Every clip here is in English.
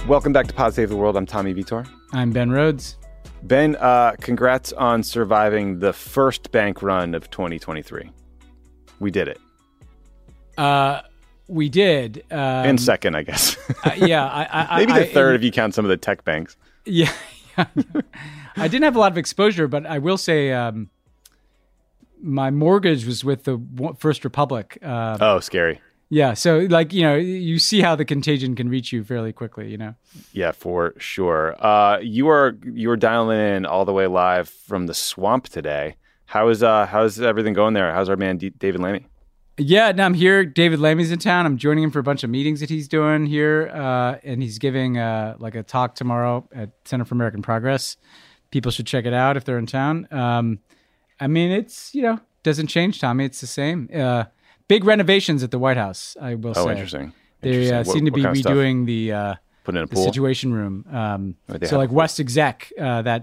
Welcome back to Pod Save the World. I'm Tommy Vitor. I'm Ben Rhodes. Ben, congrats on surviving the first bank run of 2023. We did it. We did. And second, I guess. Yeah. Maybe the third if you count some of the tech banks. Yeah. I didn't have a lot of exposure, but I will say my mortgage was with the First Republic. Oh, scary. Yeah. So, you see how the contagion can reach you fairly quickly, Yeah, for sure. You were dialing in all the way live from the swamp today. How's everything going there? How's our man David Lammy? Yeah, no, I'm here. David Lammy's in town. I'm joining him for a bunch of meetings that he's doing here, and he's giving a talk tomorrow at Center for American Progress. People should check it out if they're in town. It's doesn't change, Tommy. It's the same. Big renovations at the White House, I will say. Oh, interesting. They seem to be redoing the putting in a the pool? Situation room. So like West Exec, not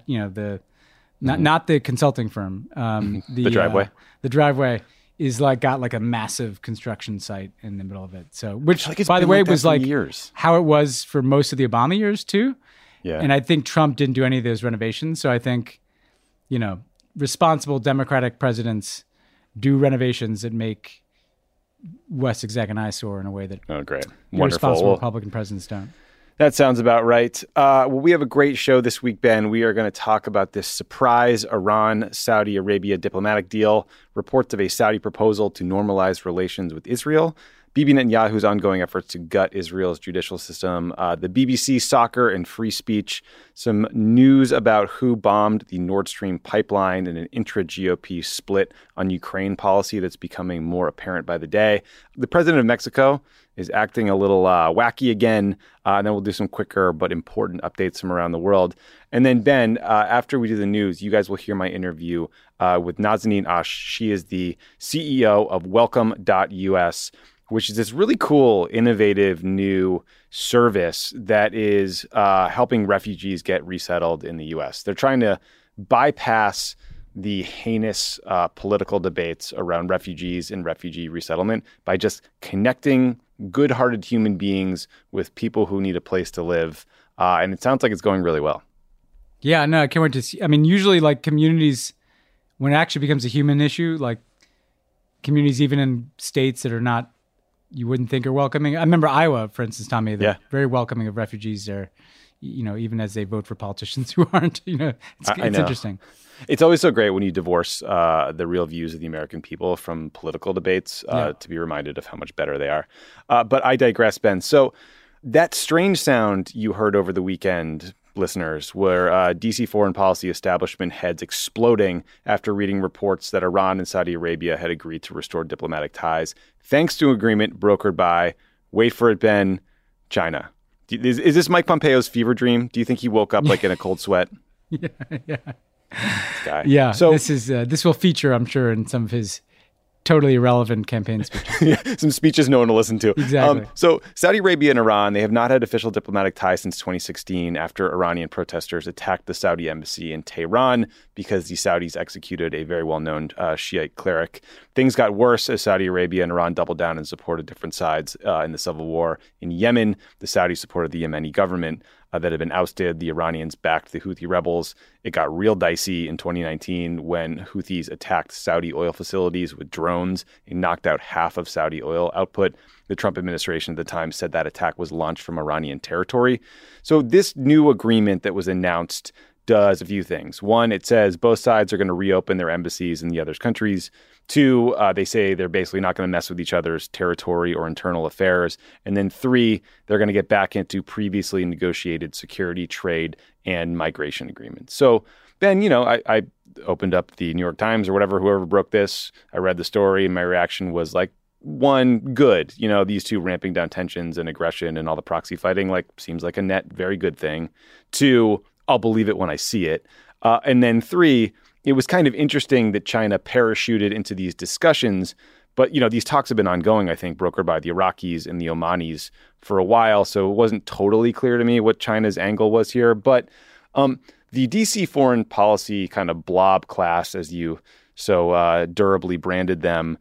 the consulting firm. The driveway. The driveway is got a massive construction site in the middle of it. So, which it's by the been way like that was for years. how it was for most of the Obama years too. Yeah. And I think Trump didn't do any of those renovations. So I think, responsible Democratic presidents do renovations that make West Exec an eyesore in a way that great. irresponsible Wonderful. Republican presidents don't. That sounds about right. We have a great show this week, Ben. We are going to talk about this surprise Iran-Saudi Arabia diplomatic deal, reports of a Saudi proposal to normalize relations with Israel, Bibi Netanyahu's ongoing efforts to gut Israel's judicial system, the BBC, soccer, and free speech, some news about who bombed the Nord Stream pipeline, and an intra-GOP split on Ukraine policy that's becoming more apparent by the day. The president of Mexico is acting a little wacky again, and then we'll do some quicker but important updates from around the world. And then, Ben, after we do the news, you guys will hear my interview with Nazanin Ash. She is the CEO of Welcome.us, which is this really cool, innovative new service that is helping refugees get resettled in the U.S. They're trying to bypass the heinous political debates around refugees and refugee resettlement by just connecting good-hearted human beings with people who need a place to live. And it sounds like it's going really well. Yeah, no, I can't wait to see. I mean, usually communities, when it actually becomes a human issue, communities even in states that are not, you wouldn't think are welcoming. I remember Iowa, for instance, Tommy, they're very welcoming of refugees there, even as they vote for politicians who aren't, it's interesting. It's always so great when you divorce the real views of the American people from political debates to be reminded of how much better they are. But I digress, Ben. So that strange sound you heard over the weekend, listeners, were D.C. foreign policy establishment heads exploding after reading reports that Iran and Saudi Arabia had agreed to restore diplomatic ties, thanks to an agreement brokered by, wait for it, Ben, China. Is this Mike Pompeo's fever dream? Do you think he woke up in a cold sweat? Yeah. This guy. Yeah, so this will feature, I'm sure, in some of his totally irrelevant campaign speeches. Some speeches no one will listen to. Exactly. So Saudi Arabia and Iran, they have not had official diplomatic ties since 2016 after Iranian protesters attacked the Saudi embassy in Tehran because the Saudis executed a very well-known Shiite cleric. Things got worse as Saudi Arabia and Iran doubled down and supported different sides in the civil war in Yemen. The Saudis supported the Yemeni government that had been ousted. The Iranians backed the Houthi rebels. It got real dicey in 2019 when Houthis attacked Saudi oil facilities with drones and knocked out half of Saudi oil output. The Trump administration at the time said that attack was launched from Iranian territory. So this new agreement that was announced does a few things. One, it says both sides are going to reopen their embassies in the other's countries. Two, they say they're basically not going to mess with each other's territory or internal affairs. And then three, they're going to get back into previously negotiated security, trade, and migration agreements. So, Ben, I opened up the New York Times or whoever broke this. I read the story and my reaction was one, good. These two ramping down tensions and aggression and all the proxy fighting, seems like a net very good thing. Two, I'll believe it when I see it. And then three, it was kind of interesting that China parachuted into these discussions. But, these talks have been ongoing, I think, brokered by the Iraqis and the Omanis for a while. So it wasn't totally clear to me what China's angle was here. But the D.C. foreign policy kind of blob class, as you so durably branded them,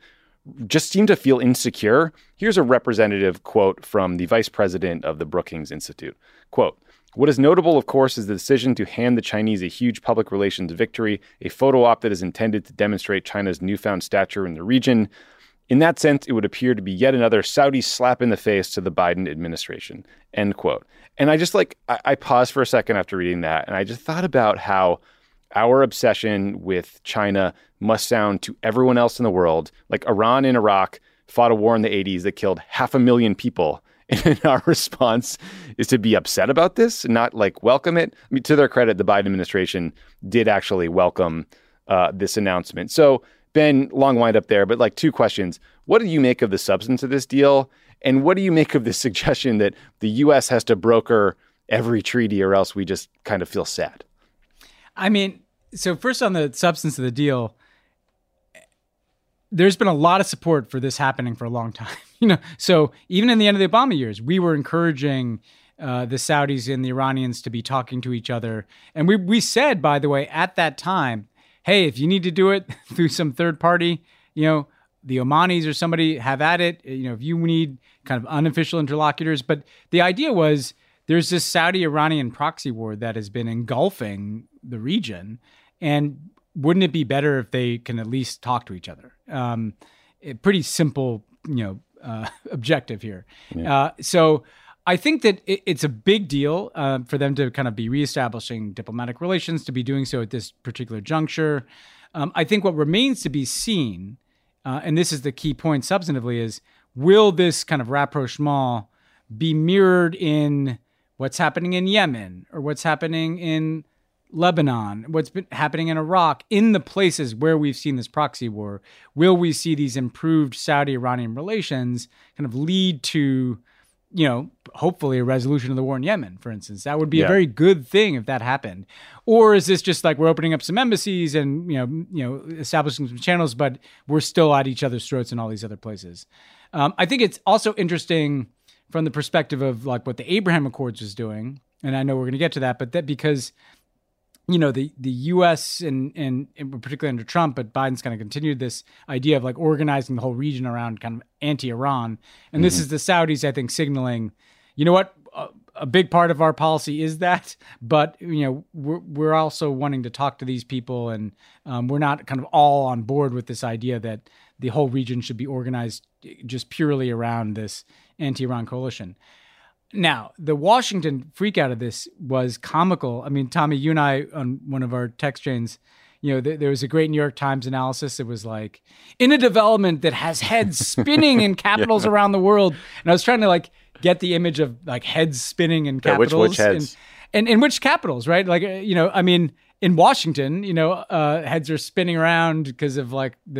just seem to feel insecure. Here's a representative quote from the vice president of the Brookings Institute. Quote, "What is notable, of course, is the decision to hand the Chinese a huge public relations victory, a photo op that is intended to demonstrate China's newfound stature in the region. In that sense, it would appear to be yet another Saudi slap in the face to the Biden administration," end quote. And I just I paused for a second after reading that, and I just thought about how our obsession with China must sound to everyone else in the world. Like Iran and Iraq fought a war in the 80s that killed 500,000 people. And our response is to be upset about this and not welcome it. I mean, to their credit, the Biden administration did actually welcome this announcement. So Ben, long wind up there, but two questions. What do you make of the substance of this deal? And what do you make of the suggestion that the U.S. has to broker every treaty or else we just kind of feel sad? I mean, so first on the substance of the deal, there's been a lot of support for this happening for a long time. So even in the end of the Obama years, we were encouraging the Saudis and the Iranians to be talking to each other. And we said, by the way, at that time, hey, if you need to do it through some third party, the Omanis or somebody, have at it. If you need kind of unofficial interlocutors. But the idea was there's this Saudi-Iranian proxy war that has been engulfing the region. And wouldn't it be better if they can at least talk to each other? A pretty simple, objective here. Yeah. So I think that it's a big deal for them to kind of be reestablishing diplomatic relations, to be doing so at this particular juncture. I think what remains to be seen, and this is the key point substantively, is will this kind of rapprochement be mirrored in what's happening in Yemen or what's happening in Lebanon, what's been happening in Iraq, in the places where we've seen this proxy war? Will we see these improved Saudi-Iranian relations kind of lead to, hopefully a resolution of the war in Yemen, for instance? That would be a very good thing if that happened. Or is this just we're opening up some embassies and, establishing some channels, but we're still at each other's throats in all these other places? I think it's also interesting from the perspective of what the Abraham Accords was doing. And I know we're going to get to that, but that because the U.S. and particularly under Trump, but Biden's kind of continued this idea of organizing the whole region around kind of anti-Iran. And this is the Saudis, I think, signaling, what, a big part of our policy is that, but, we're also wanting to talk to these people, and we're not kind of all on board with this idea that the whole region should be organized just purely around this anti-Iran coalition. Now, the Washington freak out of this was comical. I mean, Tommy, you and I, on one of our text chains, there was a great New York Times analysis. It was in a development that has heads spinning in capitals around the world. And I was trying to get the image of heads spinning in capitals. Which heads? And in which capitals, right? In Washington, heads are spinning around because of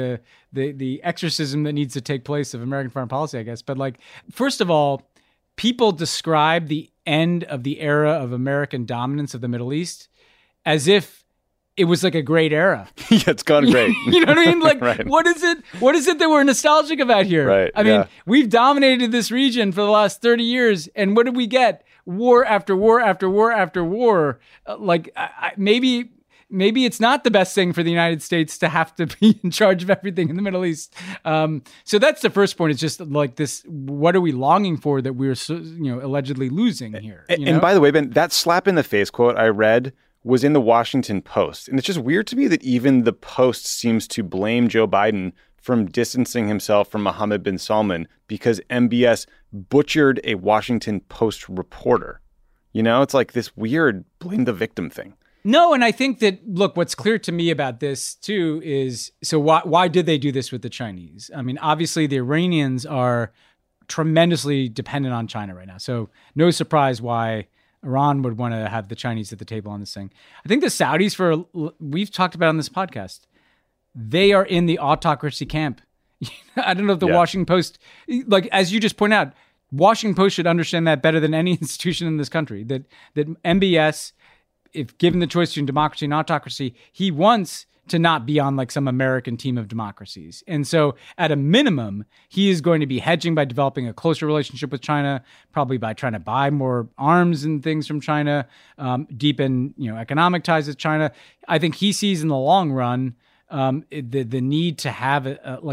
the exorcism that needs to take place of American foreign policy, I guess. But first of all, people describe the end of the era of American dominance of the Middle East as if it was a great era. Yeah, it's gone great. You know what I mean? Right. What is it that we're nostalgic about here? Right. I mean, we've dominated this region for the last 30 years. And what did we get? War after war after war after war. Maybe it's not the best thing for the United States to have to be in charge of everything in the Middle East. So that's the first point. It's just this, what are we longing for that we're allegedly losing here? And by the way, Ben, that slap in the face quote I read was in the Washington Post. And it's just weird to me that even the Post seems to blame Joe Biden from distancing himself from Mohammed bin Salman because MBS butchered a Washington Post reporter. It's this weird blame the victim thing. No, and I think that, look, what's clear to me about this, too, is, so why did they do this with the Chinese? I mean, obviously, the Iranians are tremendously dependent on China right now. So no surprise why Iran would want to have the Chinese at the table on this thing. I think the Saudis, we've talked about on this podcast, they are in the autocracy camp. I don't know if the Washington Post, as you just point out, Washington Post should understand that better than any institution in this country, that MBS, if given the choice between democracy and autocracy, he wants to not be on some American team of democracies. And so at a minimum, he is going to be hedging by developing a closer relationship with China, probably by trying to buy more arms and things from China, deepen economic ties with China. I think he sees in the long run the need to have a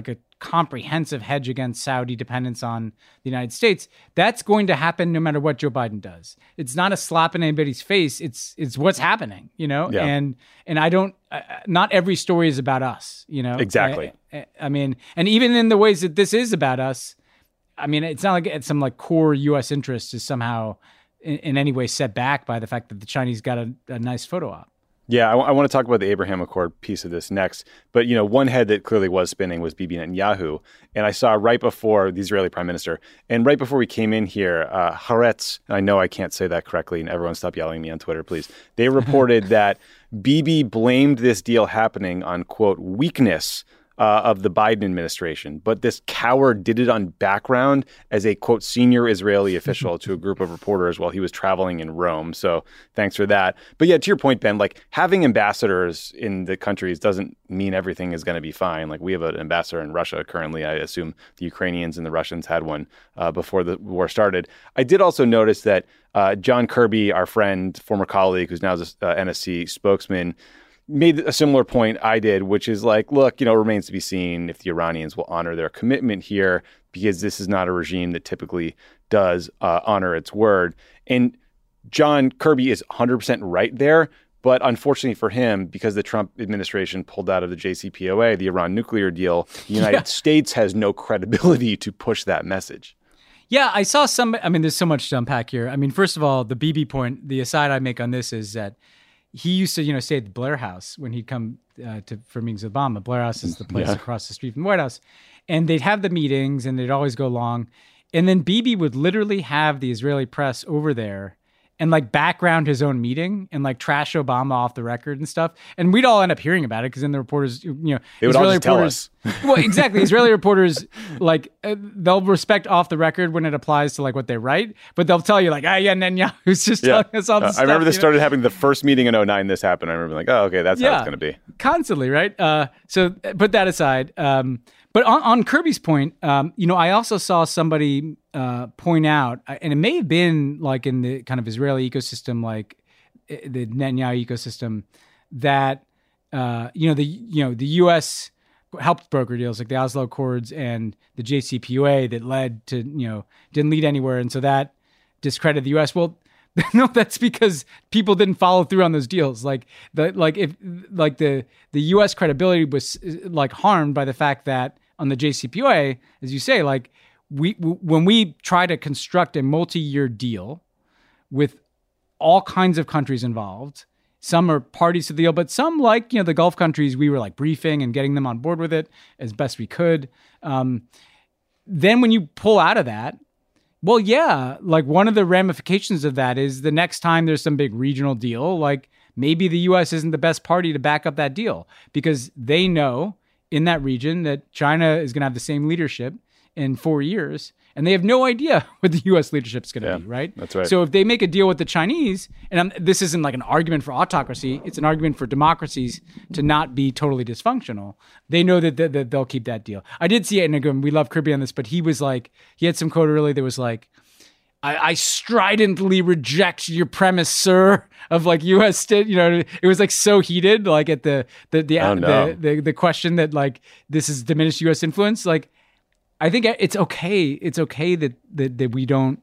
comprehensive hedge against Saudi dependence on the United States. That's going to happen no matter what Joe Biden does. It's not a slap in anybody's face. It's what's happening, Yeah. and I don't, not every story is about us, Exactly. I mean, and even in the ways that this is about us, I mean, it's not like it's some like core U.S. interest is somehow in any way set back by the fact that the Chinese got a nice photo op. Yeah, I want to talk about the Abraham Accord piece of this next. But, one head that clearly was spinning was Bibi Netanyahu. And I saw right before the Israeli prime minister, and right before we came in here, Haaretz, and I know I can't say that correctly, and everyone stop yelling at me on Twitter, please. They reported that Bibi blamed this deal happening on, quote, weakness of the Biden administration. But this coward did it on background as a, quote, senior Israeli official to a group of reporters while he was traveling in Rome. So thanks for that. But yeah, to your point, Ben, like having ambassadors in the countries doesn't mean everything is going to be fine. Like we have an ambassador in Russia currently. I assume the Ukrainians and the Russians had one before the war started. I did also notice that John Kirby, our friend, former colleague, who's now the NSC spokesman, made a similar point I did, which is like, look, it remains to be seen if the Iranians will honor their commitment here, because this is not a regime that typically does honor its word. And John Kirby is 100% right there. But unfortunately for him, because the Trump administration pulled out of the JCPOA, the Iran nuclear deal, the United States has no credibility to push that message. Yeah, I saw there's so much to unpack here. I mean, first of all, the Bibi point, the aside I make on this is that he used to, stay at the Blair House when he'd come for meetings with Obama. Blair House is the place across the street from the White House. And they'd have the meetings and they'd always go long. And then Bibi would literally have the Israeli press over there and like background his own meeting and like trash Obama off the record and stuff. And we'd all end up hearing about it because then the reporters, they would Israeli all just tell reporters, us. Well, exactly. Israeli reporters, like they'll respect off the record when it applies to like what they write, but they'll tell you like, Netanyahu's just telling us all this stuff. I remember this started happening the first meeting in 2009. This happened. I remember like, oh, okay, that's how it's going to be. Constantly, right? So put that aside. But on Kirby's point, I also saw somebody point out, and it may have been like in the kind of Israeli ecosystem, like the Netanyahu ecosystem, that the U.S. helped broker deals like the Oslo Accords and the JCPOA that led to didn't lead anywhere, and so that discredited the U.S. Well, no, that's because people didn't follow through on those deals. The U.S. credibility was like harmed by the fact that on the JCPOA, as you say, like when we try to construct a multi-year deal with all kinds of countries involved, some are parties to the deal, but some, like the Gulf countries, we were like briefing and getting them on board with it as best we could. Then when you pull out of that, well, yeah, like one of the ramifications of that is the next time there's some big regional deal, like maybe the U.S. isn't the best party to back up that deal because they know in that region that China is going to have the same leadership in 4 years, and they have no idea what the U.S. leadership is going to be, right? That's right. So if they make a deal with the Chinese, and this isn't like an argument for autocracy, it's an argument for democracies to not be totally dysfunctional. They know that they'll keep that deal. I did see it, and again, we love Kirby on this, but he was like, he had some quote early that was like, I stridently reject your premise, sir, of like U.S. it was like so heated, like at the question that like this is diminished U.S. influence. Like, I think it's okay. It's okay that we don't,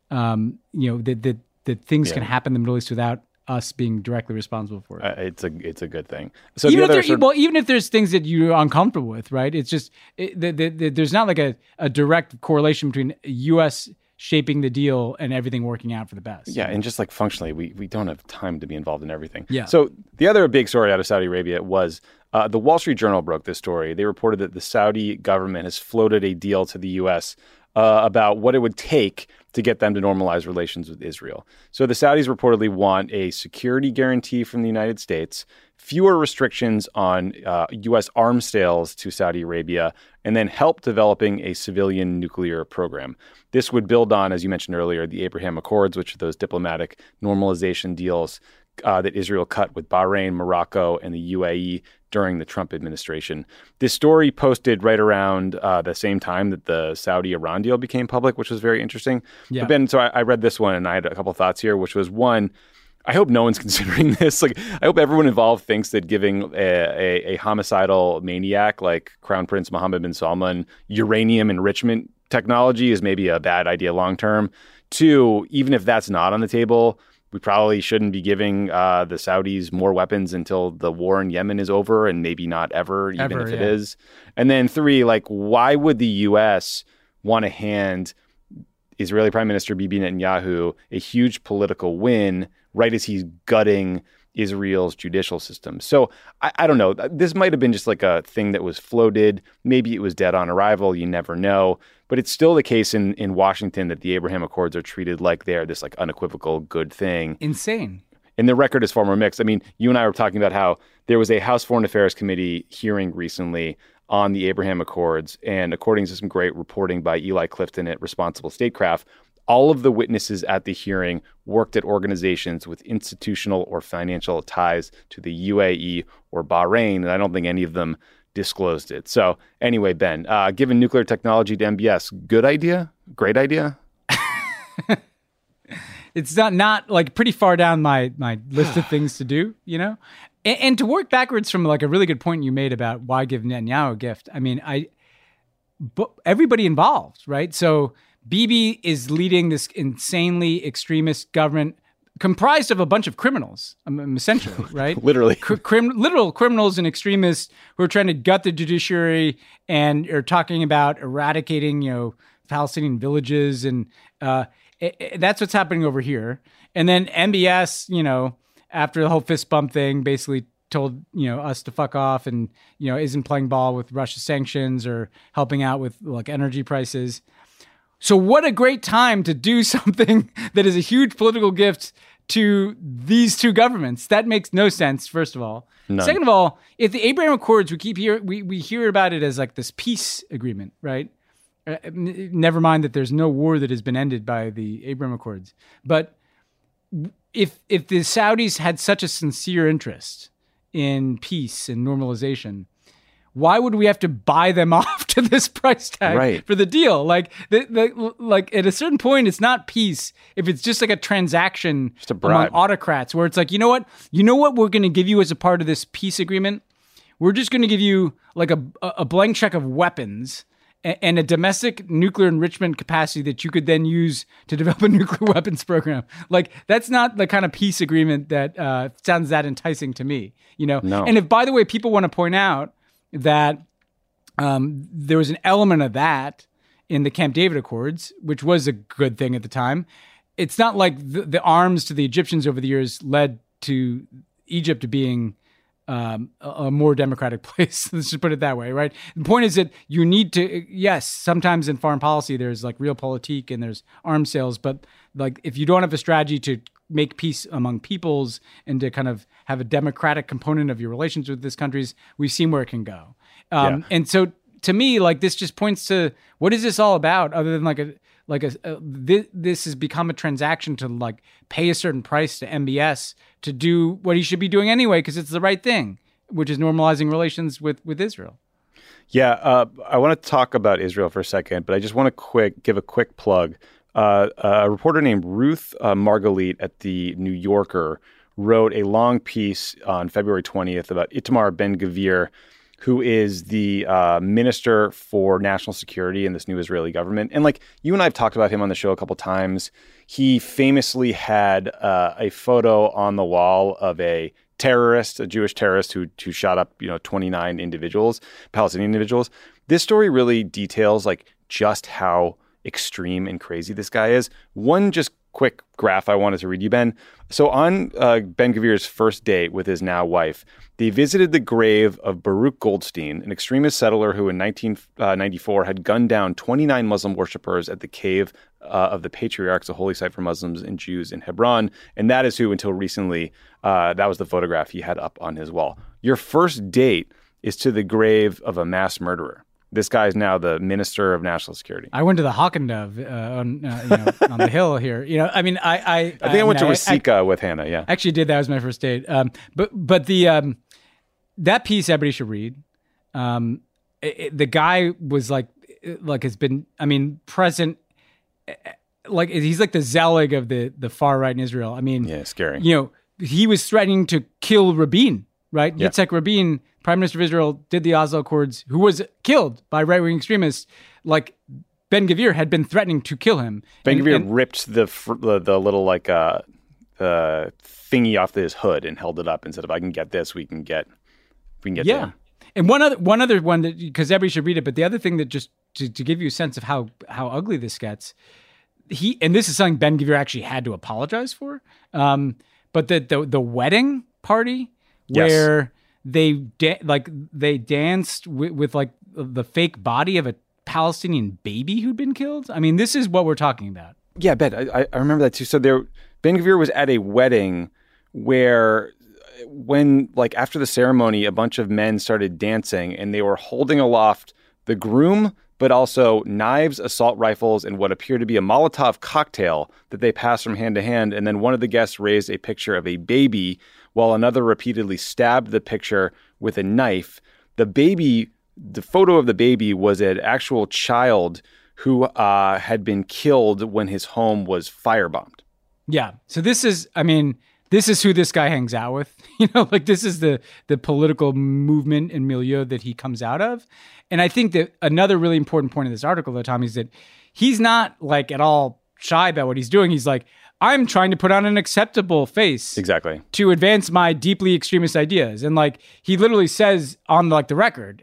that things can happen in the Middle East without us being directly responsible for it. It's a good thing. So even if there's things that you're uncomfortable with, right? It's just there's not like a direct correlation between U.S. shaping the deal and everything working out for the best. Yeah, and just like functionally, we don't have time to be involved in everything. Yeah. So the other big story out of Saudi Arabia was the Wall Street Journal broke this story. They reported that the Saudi government has floated a deal to the U.S. About what it would take to get them to normalize relations with Israel. So the Saudis reportedly want a security guarantee from the United States, fewer restrictions on U.S. arms sales to Saudi Arabia, and then help developing a civilian nuclear program. This would build on, as you mentioned earlier, the Abraham Accords, which are those diplomatic normalization deals that Israel cut with Bahrain, Morocco, and the UAE during the Trump administration. This story posted right around the same time that the Saudi-Iran deal became public, which was very interesting. Yeah. But Ben, so I read this one and I had a couple thoughts here, which was one, I hope no one's considering this. Like, I hope everyone involved thinks that giving a homicidal maniac like Crown Prince Mohammed bin Salman uranium enrichment technology is maybe a bad idea long term. Two, even if that's not on the table, we probably shouldn't be giving the Saudis more weapons until the war in Yemen is over, and maybe not ever, even if it is. And then three, like, why would the U.S. want to hand Israeli Prime Minister Bibi Netanyahu a huge political win right as he's gutting Israel's judicial system? So I don't know. This might have been just like a thing that was floated. Maybe it was dead on arrival. You never know. But it's still the case in Washington that the Abraham Accords are treated like they're this like unequivocal good thing. Insane. And the record is far more mixed. I mean, you and I were talking about how there was a House Foreign Affairs Committee hearing recently on the Abraham Accords. And according to some great reporting by Eli Clifton at Responsible Statecraft, all of the witnesses at the hearing worked at organizations with institutional or financial ties to the UAE or Bahrain, and I don't think any of them disclosed it. So anyway, Ben, giving nuclear technology to MBS, good idea? Great idea? It's not like pretty far down my list of things to do, you know? And to work backwards from like a really good point you made about why give Netanyahu a gift. I mean, but everybody involved, right? So Bibi is leading this insanely extremist government comprised of a bunch of criminals, essentially, right? Literally. Literal criminals and extremists who are trying to gut the judiciary and are talking about eradicating, Palestinian villages. And that's what's happening over here. And then MBS, after the whole fist bump thing, basically told, us to fuck off and, isn't playing ball with Russia's sanctions or helping out with like energy prices. So what a great time to do something that is a huge political gift to these two governments. That makes no sense, first of all. None. Second of all, if the Abraham Accords, we hear about it as like this peace agreement, right? Never mind that there's no war that has been ended by the Abraham Accords. But if the Saudis had such a sincere interest in peace and normalization, why would we have to buy them off to this price tag for the deal? Like, like at a certain point, it's not peace if it's just like a transaction among autocrats where it's like, you know what we're going to give you as a part of this peace agreement? We're just going to give you like a blank check of weapons and a domestic nuclear enrichment capacity that you could then use to develop a nuclear weapons program. Like, that's not the kind of peace agreement that sounds that enticing to me, No. And if, by the way, people want to point out that there was an element of that in the Camp David Accords, which was a good thing at the time. It's not like the arms to the Egyptians over the years led to Egypt being a more democratic place. Let's just put it that way, right? The point is that you need to, yes, sometimes in foreign policy, there's like realpolitik and there's arms sales, but like if you don't have a strategy to make peace among peoples and to kind of have a democratic component of your relations with these countries, we've seen where it can go. And so to me, like this just points to what is this all about other than this has become a transaction to like pay a certain price to MBS to do what he should be doing anyway, because it's the right thing, which is normalizing relations with Israel. Yeah, I want to talk about Israel for a second, but I just want to give a quick plug. A reporter named Ruth Margalit at the New Yorker wrote a long piece on February 20th about Itamar Ben-Gvir, who is the minister for national security in this new Israeli government. And like you and I have talked about him on the show a couple times. He famously had a photo on the wall of a Jewish terrorist who shot up 29 individuals, Palestinian individuals. This story really details like just how extreme and crazy this guy is. One just quick graph I wanted to read you, Ben. So on Ben-Gvir's first date with his now wife, they visited the grave of Baruch Goldstein, an extremist settler who in 1994 had gunned down 29 Muslim worshippers at the cave of the Patriarchs, a holy site for Muslims and Jews in Hebron. And that is who, until recently, that was the photograph he had up on his wall. Your first date is to the grave of a mass murderer. This guy is now the Minister of National Security. I went to the Hawkendove on the hill here. I mean, I think I went to Rasika with Hannah. Yeah, actually did. That was my first date. But the that piece everybody should read. The guy was like has been. I mean, present. Like he's like the Zelig of the far right in Israel. I mean, yeah, scary. he was threatening to kill Rabin, right? Yeah. Yitzhak Rabin, Prime Minister of Israel, did the Oslo Accords, who was killed by right-wing extremists. Like Ben-Gvir had been threatening to kill him. Ben-Gvir ripped the little like thingy off his hood and held it up and said, "If I can get this, we can get to him." And one other one that, because everybody should read it, but the other thing that just to give you a sense of how ugly this gets, and this is something Ben-Gvir actually had to apologize for. But the wedding party where they danced with like the fake body of a Palestinian baby who'd been killed. I mean, this is what we're talking about. Yeah, Ben, I remember that too. So Ben-Gvir was at a wedding where, when like after the ceremony, a bunch of men started dancing and they were holding aloft the groom, but also knives, assault rifles, and what appeared to be a Molotov cocktail that they passed from hand to hand. And then one of the guests raised a picture of a baby while another repeatedly stabbed the picture with a knife. The photo of the baby was an actual child who had been killed when his home was firebombed. Yeah. So this is who this guy hangs out with. Like this is the political movement and milieu that he comes out of. And I think that another really important point of this article, though, Tommy, is that he's not like at all shy about what he's doing. He's like, I'm trying to put on an acceptable face, exactly, to advance my deeply extremist ideas. And like he literally says on like the record,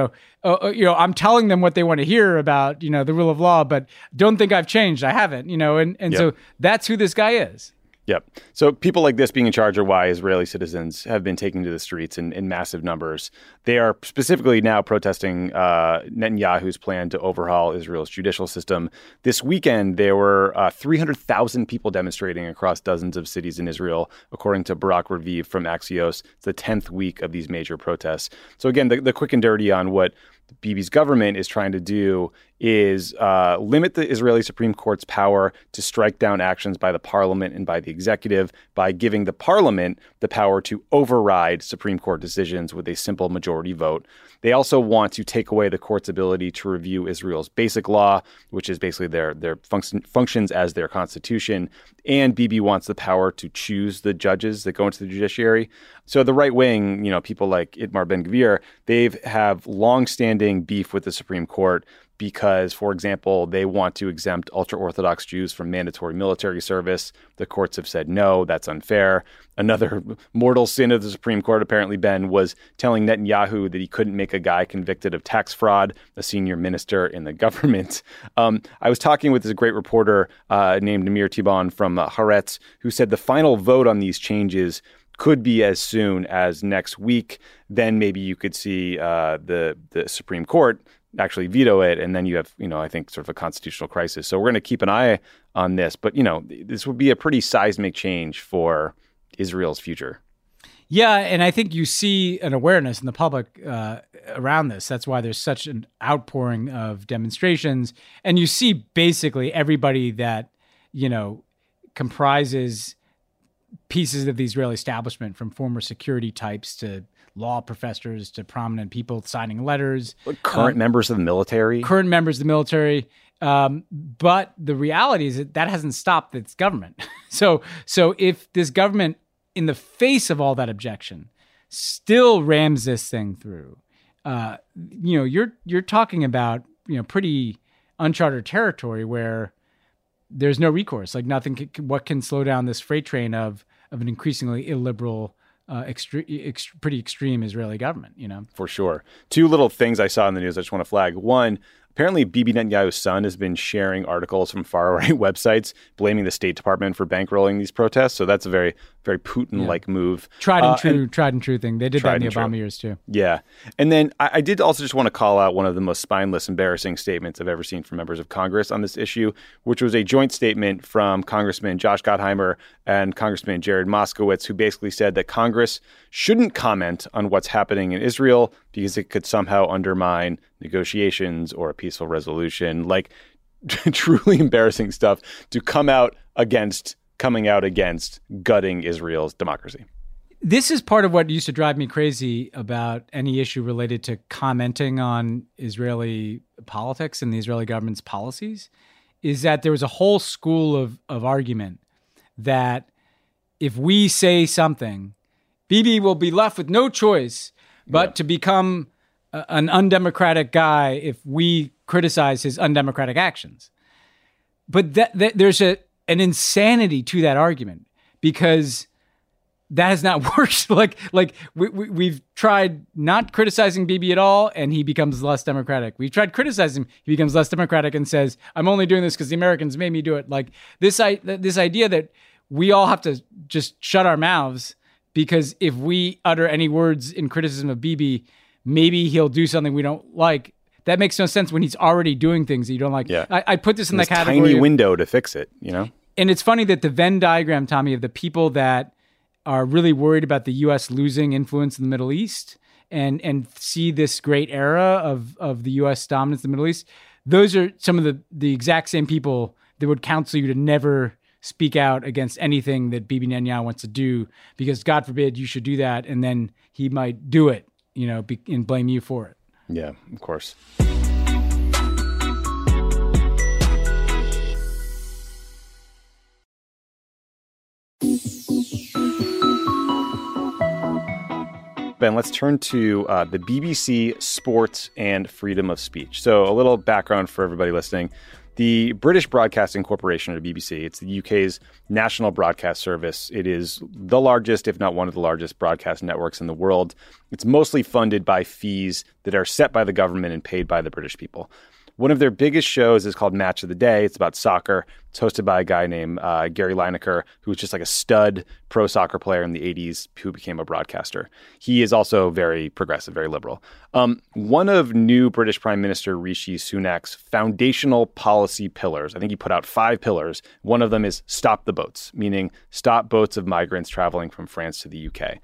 I'm telling them what they want to hear about, the rule of law, but don't think I've changed. I haven't, and so that's who this guy is. Yep. So people like this being in charge are why Israeli citizens have been taking to the streets in massive numbers. They are specifically now protesting Netanyahu's plan to overhaul Israel's judicial system. This weekend, there were 300,000 people demonstrating across dozens of cities in Israel, according to Barak Raviv from Axios. It's the 10th week of these major protests. So again, the quick and dirty on what Bibi's government is trying to do is limit the Israeli Supreme Court's power to strike down actions by the parliament and by the executive by giving the parliament the power to override Supreme Court decisions with a simple majority vote. They also want to take away the court's ability to review Israel's basic law, which is basically their functions as their constitution. And Bibi wants the power to choose the judges that go into the judiciary. So the right wing, people like Itamar Ben-Gvir, they have longstanding beef with the Supreme Court because, for example, they want to exempt ultra-Orthodox Jews from mandatory military service. The courts have said, no, that's unfair. Another mortal sin of the Supreme Court, apparently, Ben, was telling Netanyahu that he couldn't make a guy convicted of tax fraud, a senior minister in the government. I was talking with this great reporter named Namir Tibon from Haaretz, who said the final vote on these changes could be as soon as next week. Then maybe you could see the Supreme Court actually veto it, and then you have, I think, sort of a constitutional crisis. So we're going to keep an eye on this. But, this would be a pretty seismic change for Israel's future. Yeah, and I think you see an awareness in the public around this. That's why there's such an outpouring of demonstrations. And you see basically everybody that, comprises pieces of the Israeli establishment, from former security types to law professors to prominent people signing letters. Current members of the military. But the reality is that hasn't stopped its government. So if this government, in the face of all that objection, still rams this thing through, you're talking about, pretty uncharted territory where there's no recourse. Like nothing. What can slow down this freight train of an increasingly illiberal, pretty extreme Israeli government, For sure. Two little things I saw in the news I just want to flag. One, apparently Bibi Netanyahu's son has been sharing articles from far-right websites blaming the State Department for bankrolling these protests. So that's a very, very Putin-like move. Tried and true thing. They did that in the Obama years too. Yeah. And then I did also just want to call out one of the most spineless, embarrassing statements I've ever seen from members of Congress on this issue, which was a joint statement from Congressman Josh Gottheimer and Congressman Jared Moskowitz, who basically said that Congress shouldn't comment on what's happening in Israel because it could somehow undermine negotiations or a peaceful resolution. Like, truly embarrassing stuff to coming out against gutting Israel's democracy. This is part of what used to drive me crazy about any issue related to commenting on Israeli politics and the Israeli government's policies, is that there was a whole school of argument that if we say something, Bibi will be left with no choice but to become an undemocratic guy if we criticize his undemocratic actions. But there's an insanity to that argument, because that has not worked. We've tried not criticizing Bibi at all, and he becomes less democratic. We've tried criticizing him, he becomes less democratic and says, I'm only doing this because the Americans made me do it. Like this idea that we all have to just shut our mouths, because if we utter any words in criticism of Bibi, maybe he'll do something we don't like. That makes no sense when he's already doing things that you don't like. Yeah. I put this in the category tiny window to fix it, you know? And it's funny that the Venn diagram, Tommy, of the people that are really worried about the U.S. losing influence in the Middle East and see this great era of the U.S. dominance in the Middle East, those are some of the exact same people that would counsel you to never speak out against anything that Bibi Netanyahu wants to do, because God forbid you should do that, and then he might do it, you know, and blame you for it. Yeah, of course. Ben, let's turn to the BBC Sports and freedom of speech. So a little background for everybody listening. The British Broadcasting Corporation, or BBC, it's the UK's national broadcast service. It is the largest, if not one of the largest, broadcast networks in the world. It's mostly funded by fees that are set by the government and paid by the British people. One of their biggest shows is called Match of the Day. It's about soccer. It's hosted by a guy named Gary Lineker, who was just like a stud pro soccer player in the 80s who became a broadcaster. He is also very progressive, very liberal. One of new British Prime Minister Rishi Sunak's foundational policy pillars, I think he put out 5 pillars. One of them is stop the boats, meaning stop boats of migrants traveling from France to the UK.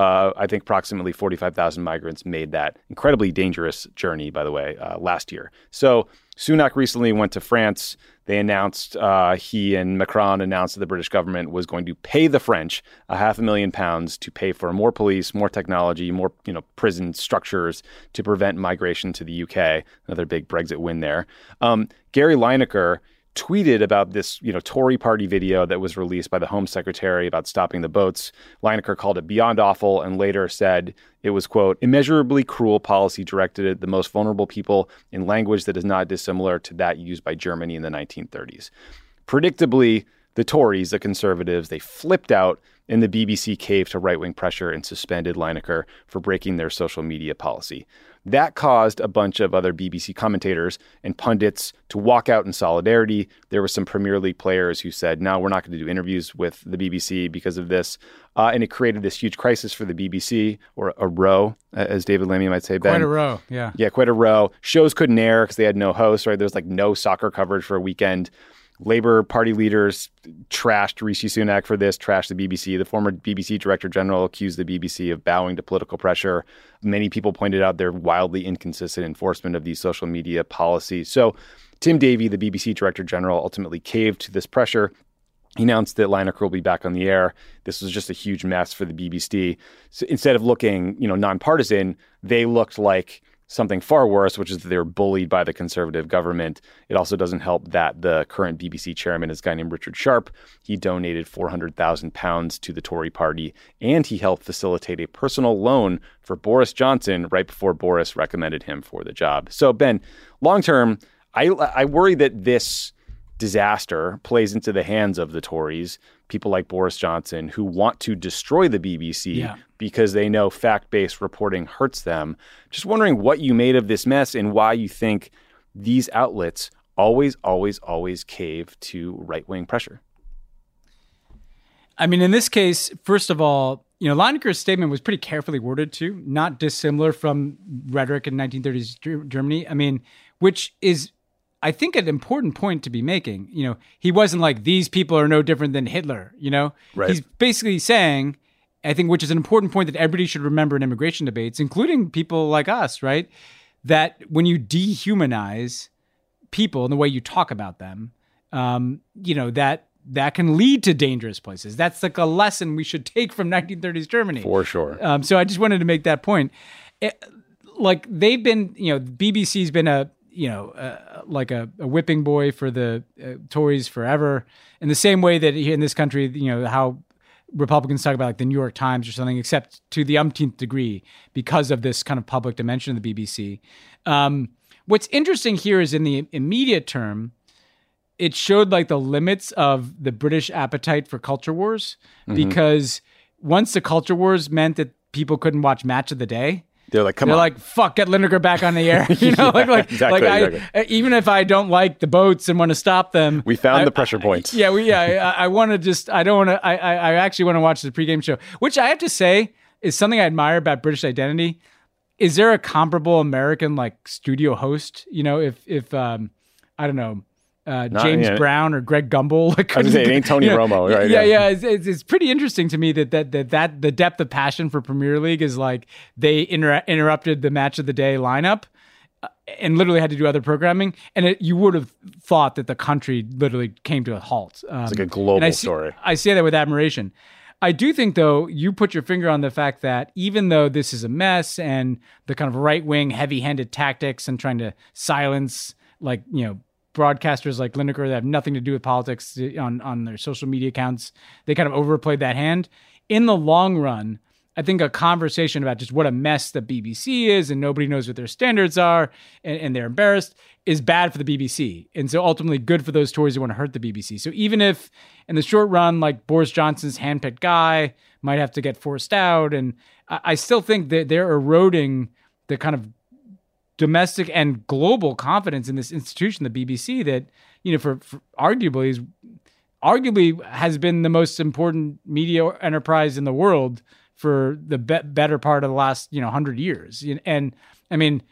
I think approximately 45,000 migrants made that incredibly dangerous journey, by the way, last year. So Sunak recently went to France. They announced, he and Macron announced that the British government was going to pay the French £500,000 to pay for more police, more technology, more prison structures to prevent migration to the UK. Another big Brexit win there. Gary Lineker tweeted about this, Tory party video that was released by the Home Secretary about stopping the boats. Lineker called it beyond awful and later said it was, quote, immeasurably cruel policy directed at the most vulnerable people in language that is not dissimilar to that used by Germany in the 1930s. Predictably, the Tories, the Conservatives, they flipped out, and the BBC caved to right-wing pressure and suspended Lineker for breaking their social media policy. That caused a bunch of other BBC commentators and pundits to walk out in solidarity. There were some Premier League players who said, no, we're not going to do interviews with the BBC because of this. And it created this huge crisis for the BBC, or a row, as David Lammy might say, Ben. Quite a row, yeah. Yeah, quite a row. Shows couldn't air because they had no host, right? There's no soccer coverage for a weekend. Labour Party leaders trashed Rishi Sunak for this, trashed the BBC. The former BBC Director General accused the BBC of bowing to political pressure. Many people pointed out their wildly inconsistent enforcement of these social media policies. So Tim Davie, the BBC Director General, ultimately caved to this pressure. He announced that Lineker will be back on the air. This was just a huge mess for the BBC. So instead of looking, nonpartisan, they looked like something far worse, which is that they were bullied by the Conservative government. It also doesn't help that the current BBC chairman is a guy named Richard Sharp. He donated £400,000 to the Tory party, and he helped facilitate a personal loan for Boris Johnson right before Boris recommended him for the job. So, Ben, long term, I worry that this disaster plays into the hands of the Tories, people like Boris Johnson, who want to destroy the BBC because they know fact-based reporting hurts them. Just wondering what you made of this mess and why you think these outlets always cave to right-wing pressure. I mean, in this case, first of all, Lineker's statement was pretty carefully worded too, not dissimilar from rhetoric in 1930s Germany. I mean, which is, I think, an important point to be making. He wasn't like, these people are no different than Hitler, Right. He's basically saying, I think, which is an important point that everybody should remember in immigration debates, including people like us, right? That when you dehumanize people and the way you talk about them, that can lead to dangerous places. That's like a lesson we should take from 1930s Germany. For sure. So I just wanted to make that point. They've been, BBC's been a whipping boy for the Tories forever. In the same way that here in this country, how Republicans talk about like the New York Times or something, except to the umpteenth degree because of this kind of public dimension of the BBC. What's interesting here is in the immediate term, it showed like the limits of the British appetite for culture wars, because once the culture wars meant that people couldn't watch Match of the Day, they're like, they're like, fuck, get Lineker back on the air. You know, exactly. Even if I don't like the boats and want to stop them, we found the pressure points. I want to just, I don't want to, I actually want to watch the pregame show, which I have to say is something I admire about British identity. Is there a comparable American like studio host? You know, if I don't know, James Brown or Greg Gumbel. Like, I was saying, it ain't Tony Romo, right? Yeah. It's pretty interesting to me that the depth of passion for Premier League is like they interrupted the Match of the Day lineup and literally had to do other programming, and you would have thought that the country literally came to a halt. It's like a global story. I say that with admiration. I do think, though, you put your finger on the fact that even though this is a mess and the kind of right-wing, heavy-handed tactics and trying to silence, like, you know, broadcasters like Lineker that have nothing to do with politics on their social media accounts, they kind of overplayed that hand. In the long run, I think a conversation about just what a mess the BBC is and nobody knows what their standards are and they're embarrassed is bad for the BBC. And so ultimately good for those Tories who want to hurt the BBC. So even if in the short run, like Boris Johnson's handpicked guy might have to get forced out, and I still think that they're eroding the kind of domestic and global confidence in this institution, the BBC, that, you know, for arguably has been the most important media enterprise in the world for the better part of the last, 100 years. And I mean,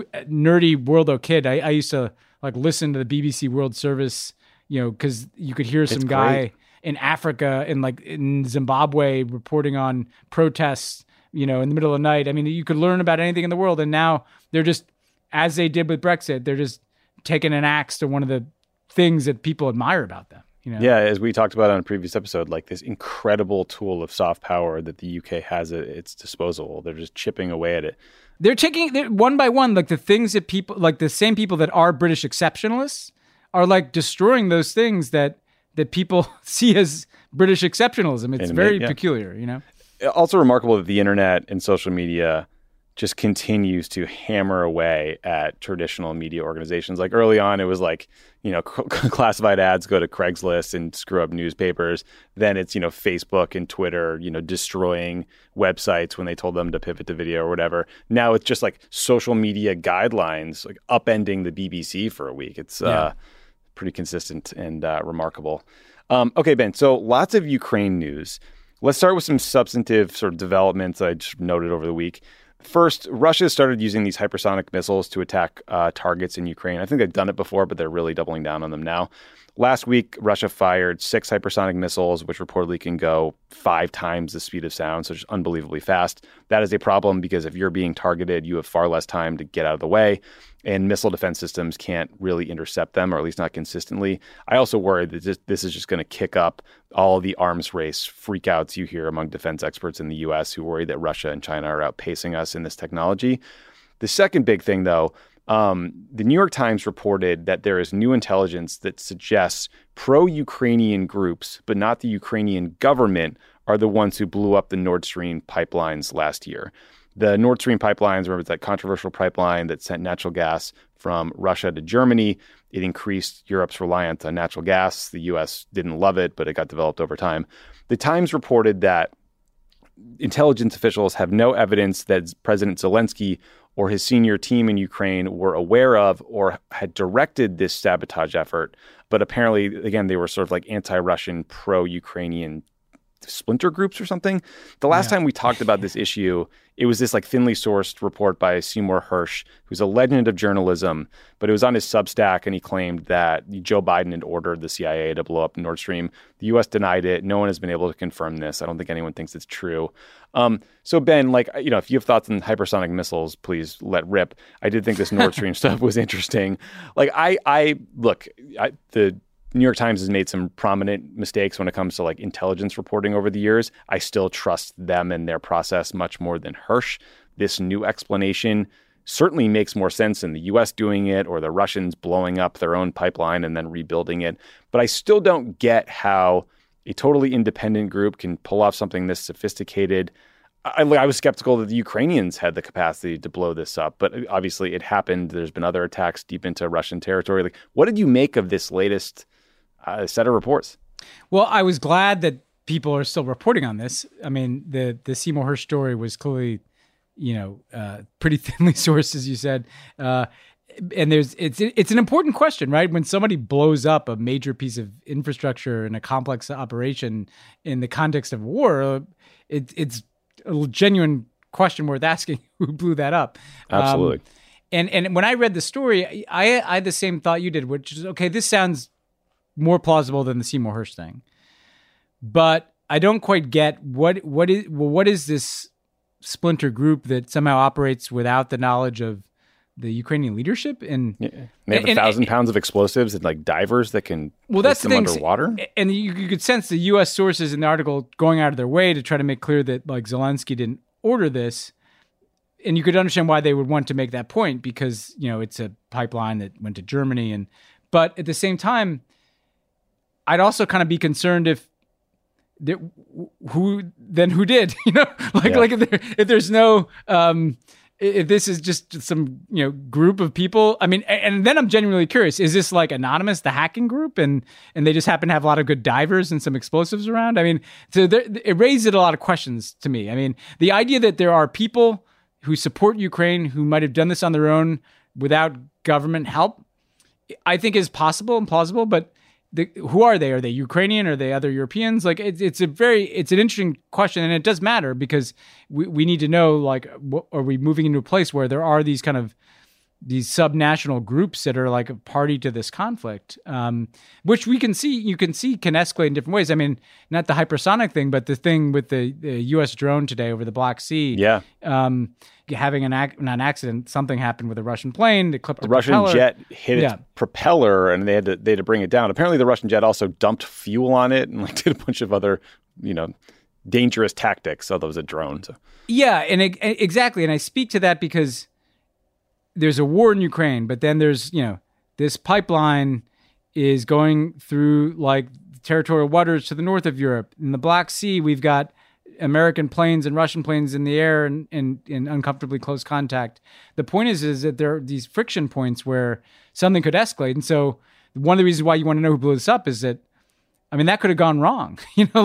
nerdy Worldo kid, I used to like listen to the BBC World Service, because you could hear some guy in Africa and like in Zimbabwe reporting on protests, in the middle of the night. I mean, you could learn about anything in the world. And now they're just, as they did with Brexit, they're just taking an axe to one of the things that people admire about them. Yeah, as we talked about on a previous episode, like this incredible tool of soft power that the UK has at its disposal. They're just chipping away at it. They're taking one by one, like the things that people, like the same people that are British exceptionalists, are like destroying those things that people see as British exceptionalism. It's very peculiar, Also remarkable that the internet and social media just continues to hammer away at traditional media organizations. Like early on, it was like, classified ads go to Craigslist and screw up newspapers. Then it's, Facebook and Twitter, destroying websites when they told them to pivot to video or whatever. Now it's just like social media guidelines, like upending the BBC for a week. It's pretty consistent and remarkable. Okay, Ben, so lots of Ukraine news. Let's start with some substantive sort of developments I just noted over the week. First, Russia started using these hypersonic missiles to attack targets in Ukraine. I think they've done it before, but they're really doubling down on them now. Last week, Russia fired 6 hypersonic missiles, which reportedly can go 5 times the speed of sound, so just unbelievably fast. That is a problem because if you're being targeted, you have far less time to get out of the way, and missile defense systems can't really intercept them, or at least not consistently. I also worry that this is just going to kick up all of the arms race freakouts you hear among defense experts in the U.S. who worry that Russia and China are outpacing us in this technology. The second big thing, though, the New York Times reported that there is new intelligence that suggests pro-Ukrainian groups, but not the Ukrainian government, are the ones who blew up the Nord Stream pipelines last year. The Nord Stream pipelines, remember, it's that controversial pipeline that sent natural gas from Russia to Germany. It increased Europe's reliance on natural gas. The U.S. didn't love it, but it got developed over time. The Times reported that intelligence officials have no evidence that President Zelensky or his senior team in Ukraine were aware of or had directed this sabotage effort. But apparently, again, they were sort of like anti-Russian, pro-Ukrainian splinter groups or something. The last time we talked about this issue, it was this like thinly sourced report by Seymour Hersh, who's a legend of journalism, but it was on his Substack, and he claimed that Joe Biden had ordered the CIA to blow up Nord Stream. The U.S. denied it. No one has been able to confirm this. I don't think anyone thinks it's true. So Ben, like, if you have thoughts on hypersonic missiles, please let rip. I did think this Nord Stream stuff was interesting. Like the New York Times has made some prominent mistakes when it comes to like intelligence reporting over the years. I still trust them and their process much more than Hersh. This new explanation certainly makes more sense than the U.S. doing it or the Russians blowing up their own pipeline and then rebuilding it. But I still don't get how a totally independent group can pull off something this sophisticated. I was skeptical that the Ukrainians had the capacity to blow this up, but obviously it happened. There's been other attacks deep into Russian territory. Like, what did you make of this latest set of reports? Well, I was glad that people are still reporting on this. I mean, the Seymour Hersh story was clearly, pretty thinly sourced, as you said. And it's an important question, right? When somebody blows up a major piece of infrastructure in a complex operation in the context of war, it's a genuine question worth asking who blew that up. Absolutely. And when I read the story, I had the same thought you did, which is, okay, this sounds more plausible than the Seymour Hersh thing. But I don't quite get what is this splinter group that somehow operates without the knowledge of the Ukrainian leadership? And they have 1,000 pounds of explosives and like divers that can place them underwater. And you could sense the U.S. sources in the article going out of their way to try to make clear that like Zelensky didn't order this. And you could understand why they would want to make that point because, it's a pipeline that went to Germany. But at the same time, I'd also kind of be concerned if who did, if there's no, if this is just some, group of people. I mean, and then I'm genuinely curious, is this like anonymous, the hacking group, and they just happen to have a lot of good divers and some explosives around? I mean, so it raises a lot of questions to me. I mean, the idea that there are people who support Ukraine who might have done this on their own without government help, I think is possible and plausible, but who are they? Are they Ukrainian? Are they other Europeans? Like it's an interesting question, and it does matter because we need to know, like, are we moving into a place where there are these kind of these subnational groups that are like a party to this conflict, which you can see can escalate in different ways. I mean, not the hypersonic thing, but the thing with the U.S. drone today over the Black Sea. Yeah. Having an accident, something happened with a Russian plane that clipped a Russian jet hit its propeller, and they had to bring it down. Apparently, the Russian jet also dumped fuel on it and like did a bunch of other, dangerous tactics. Although it was a drone. So. Yeah, and exactly. And I speak to that because there's a war in Ukraine, but then there's this pipeline is going through like territorial waters to the north of Europe. In the Black Sea, we've got American planes and Russian planes in the air and in uncomfortably close contact. The point is that there are these friction points where something could escalate. And so one of the reasons why you want to know who blew this up is that, I mean, that could have gone wrong,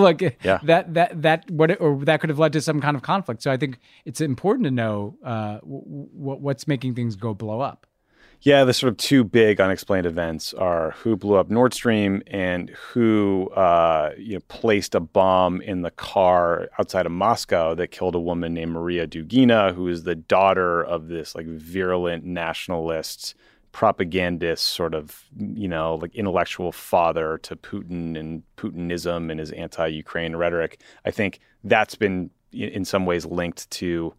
that could have led to some kind of conflict. So I think it's important to know what's making things blow up. Yeah, the sort of two big unexplained events are who blew up Nord Stream and who placed a bomb in the car outside of Moscow that killed a woman named Maria Dugina, who is the daughter of this like virulent nationalist propagandist sort of, like intellectual father to Putin and Putinism and his anti-Ukraine rhetoric. I think that's been in some ways linked to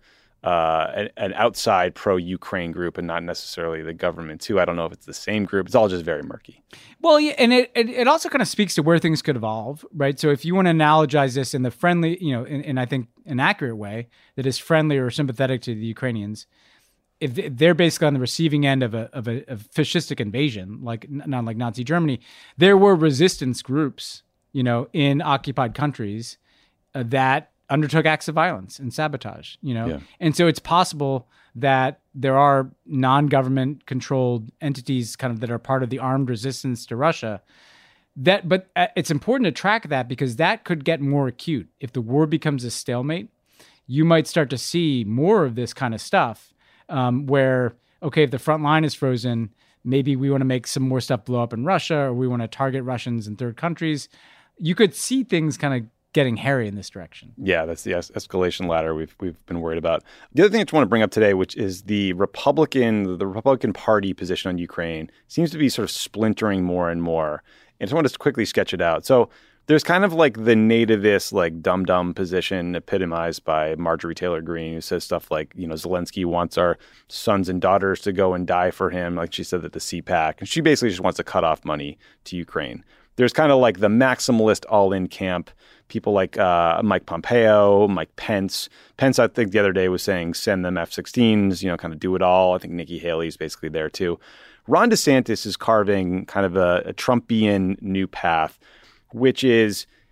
an outside pro-Ukraine group and not necessarily the government too. I don't know if it's the same group. It's all just very murky. Well, yeah, and it also kind of speaks to where things could evolve, right? So if you want to analogize this in the friendly, in I think an accurate way that is friendly or sympathetic to the Ukrainians, if they're basically on the receiving end of a fascistic invasion, not like Nazi Germany, there were resistance groups, in occupied countries that undertook acts of violence and sabotage, And so it's possible that there are non-government controlled entities kind of that are part of the armed resistance to Russia. But it's important to track that because that could get more acute. If the war becomes a stalemate, you might start to see more of this kind of stuff where, okay, if the front line is frozen, maybe we want to make some more stuff blow up in Russia or we want to target Russians in third countries. You could see things kind of getting hairy in this direction. Yeah, that's the escalation ladder we've been worried about. The other thing I just want to bring up today, which is the Republican Party position on Ukraine, seems to be sort of splintering more and more. And I just want to quickly sketch it out. So there's kind of like the nativist, like dumb position epitomized by Marjorie Taylor Greene, who says stuff like, Zelensky wants our sons and daughters to go and die for him, like she said at the CPAC. And she basically just wants to cut off money to Ukraine. There's kind of like the maximalist all-in camp, people like Mike Pompeo, Mike Pence. Pence, I think the other day was saying, send them F-16s, kind of do it all. I think Nikki Haley's basically there too. Ron DeSantis is carving kind of a Trumpian new path, which is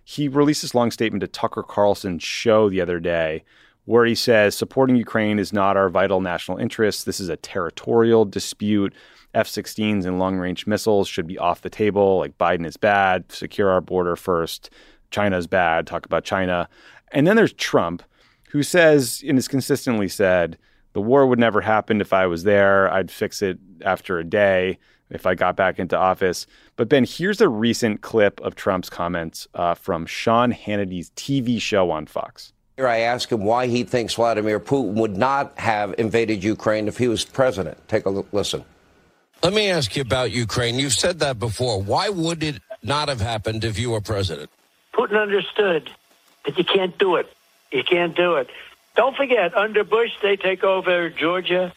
he released this long statement to Tucker Carlson's show the other day where he says, supporting Ukraine is not our vital national interest. This is a territorial dispute. F-16s and long-range missiles should be off the table. Like, Biden is bad. Secure our border first. China's bad. Talk about China. And then there's Trump, who says, and has consistently said, the war would never happen if I was there. I'd fix it after a day if I got back into office. But Ben, here's a recent clip of Trump's comments from Sean Hannity's TV show on Fox. Here I ask him why he thinks Vladimir Putin would not have invaded Ukraine if he was president. Take a listen. Let me ask you about Ukraine. You've said that before. Why would it not have happened if you were president? Putin understood that you can't do it. You can't do it. Don't forget, under Bush, they take over Georgia.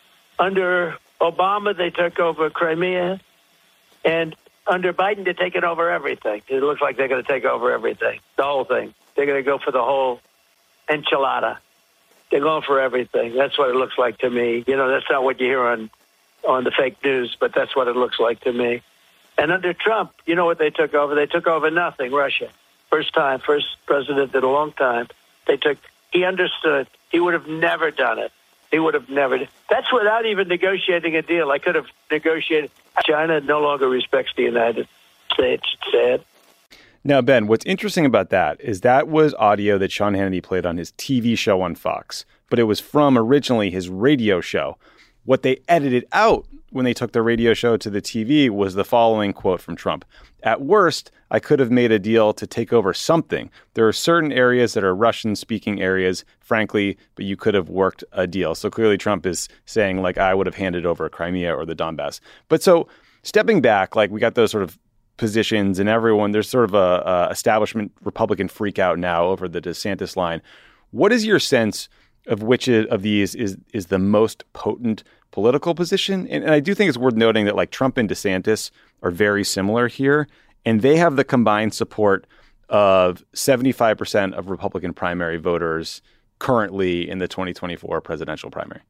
Under Obama, they took over Crimea. And under Biden, they're taking over everything. It looks like they're going to take over everything, the whole thing. They're going to go for the whole enchilada. They're going for everything. That's what it looks like to me. You know, that's not what you hear on the fake news, but that's what it looks like to me. And under Trump, you know what they took over? They took over nothing, Russia. First president in a long time. He understood. He would have never done it. He would have never. That's without even negotiating a deal. I could have negotiated. China no longer respects the United States. It's sad. Now, Ben, what's interesting about that is that was audio that Sean Hannity played on his TV show on Fox, but it was from originally his radio show. What they edited out when they took the radio show to the TV was the following quote from Trump. At worst, I could have made a deal to take over something. There are certain areas that are Russian-speaking areas, frankly, but you could have worked a deal. So clearly Trump is saying, like, I would have handed over Crimea or the Donbass. But so stepping back, like, we got those sort of positions and everyone, there's sort of a establishment Republican freak out now over the DeSantis line. What is your sense of which of these is the most potent political position? And I do think it's worth noting that, like, Trump and DeSantis are very similar here, and they have the combined support of 75% of Republican primary voters currently in the 2024 presidential primary.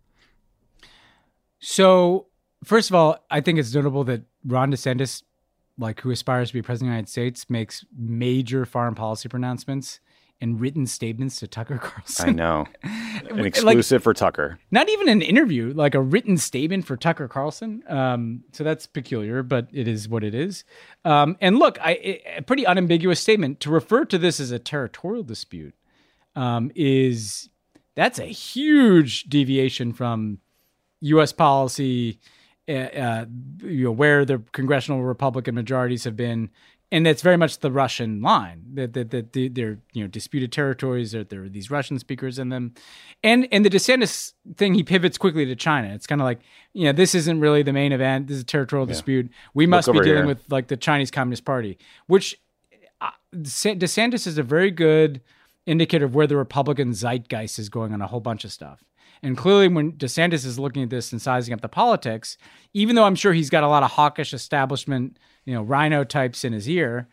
So, first of all, I think it's notable that Ron DeSantis, like, who aspires to be president of the United States, makes major foreign policy pronouncements and written statements to Tucker Carlson. I know. An exclusive for Tucker. Not even an interview, like a written statement for Tucker Carlson. So that's peculiar, but it is what it is. And look, a pretty unambiguous statement. To refer to this as a territorial dispute that's a huge deviation from U.S. policy, where the congressional Republican majorities have been. And that's very much the Russian line. That they're disputed territories. There are these Russian speakers in them, and the DeSantis thing, he pivots quickly to China. It's kind of like, this isn't really the main event. This is a territorial dispute. We must be dealing with, like, the Chinese Communist Party, which DeSantis is a very good indicator of where the Republican zeitgeist is going on a whole bunch of stuff. And clearly, when DeSantis is looking at this and sizing up the politics, even though I'm sure he's got a lot of hawkish establishment, rhino types in his ear,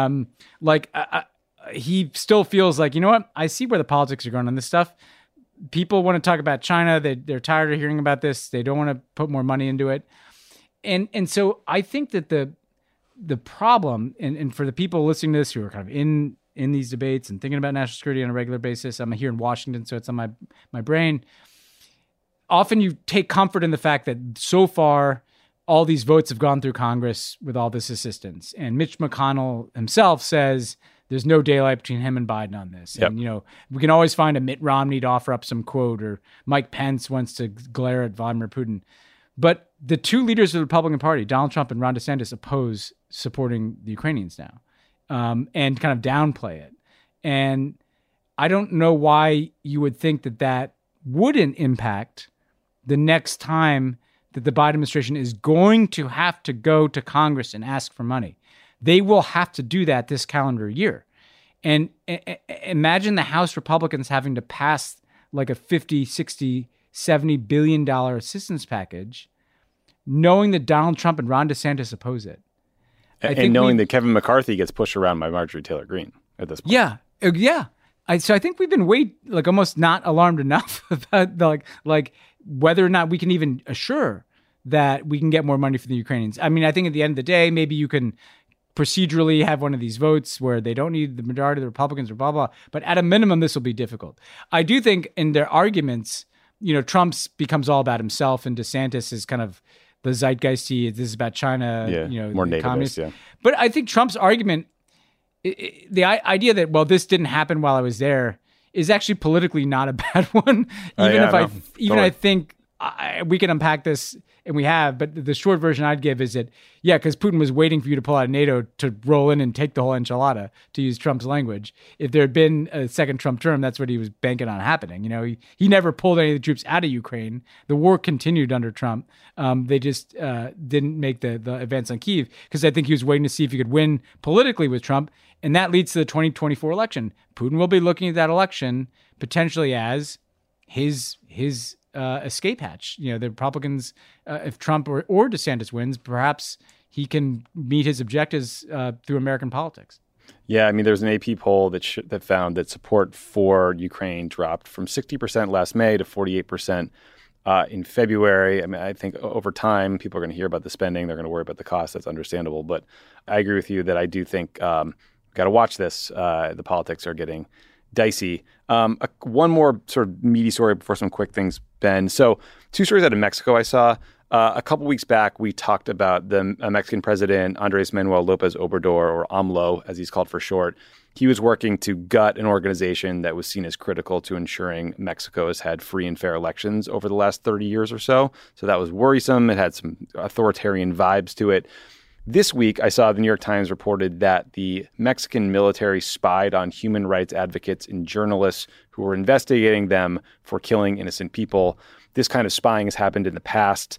he still feels like, you know what? I see where the politics are going on this stuff. People want to talk about China. They're tired of hearing about this. They don't want to put more money into it. And so I think that the problem, and for the people listening to this who are kind of in these debates and thinking about national security on a regular basis, I'm here in Washington, so it's on my brain. Often you take comfort in the fact that so far all these votes have gone through Congress with all this assistance. And Mitch McConnell himself says there's no daylight between him and Biden on this. Yep. And, we can always find a Mitt Romney to offer up some quote, or Mike Pence wants to glare at Vladimir Putin. But the two leaders of the Republican Party, Donald Trump and Ron DeSantis, oppose supporting the Ukrainians now, and kind of downplay it. And I don't know why you would think that wouldn't impact the next time that the Biden administration is going to have to go to Congress and ask for money. They will have to do that this calendar year. And imagine the House Republicans having to pass like a $50, $60, $70 billion assistance package, knowing that Donald Trump and Ron DeSantis oppose it. And knowing that Kevin McCarthy gets pushed around by Marjorie Taylor Greene at this point. Yeah. So I think we've been almost not alarmed enough about like whether or not we can even assure that we can get more money for the Ukrainians. I mean, I think at the end of the day, maybe you can procedurally have one of these votes where they don't need the majority of the Republicans or blah, blah. But at a minimum, this will be difficult. I do think in their arguments, Trump's becomes all about himself, and DeSantis is kind of the zeitgeisty, this is about China, more nativist, yeah. But I think Trump's argument, the idea that, well, this didn't happen while I was there, is actually politically not a bad one. I think we can unpack this, and we have, but the short version I'd give is that, because Putin was waiting for you to pull out of NATO to roll in and take the whole enchilada, to use Trump's language. If there had been a second Trump term, that's what he was banking on happening. He never pulled any of the troops out of Ukraine. The war continued under Trump. They just didn't make the advance on Kyiv, because I think he was waiting to see if he could win politically with Trump, and that leads to the 2024 election. Putin will be looking at that election potentially as his escape hatch. The Republicans, if Trump or DeSantis wins, perhaps he can meet his objectives through American politics. Yeah, I mean, there's an AP poll that found that support for Ukraine dropped from 60% last May to 48% in February. I mean, I think over time, people are going to hear about the spending. They're going to worry about the cost. That's understandable. But I agree with you that I do think got to watch this. The politics are getting dicey. One more sort of meaty story before some quick things, Ben. So 2 stories out of Mexico I saw. A couple weeks back, we talked about the Mexican president, Andres Manuel Lopez Obrador, or AMLO, as he's called for short. He was working to gut an organization that was seen as critical to ensuring Mexico has had free and fair elections over the last 30 years or so. So that was worrisome. It had some authoritarian vibes to it. This week, I saw the New York Times reported that the Mexican military spied on human rights advocates and journalists who were investigating them for killing innocent people. This kind of spying has happened in the past.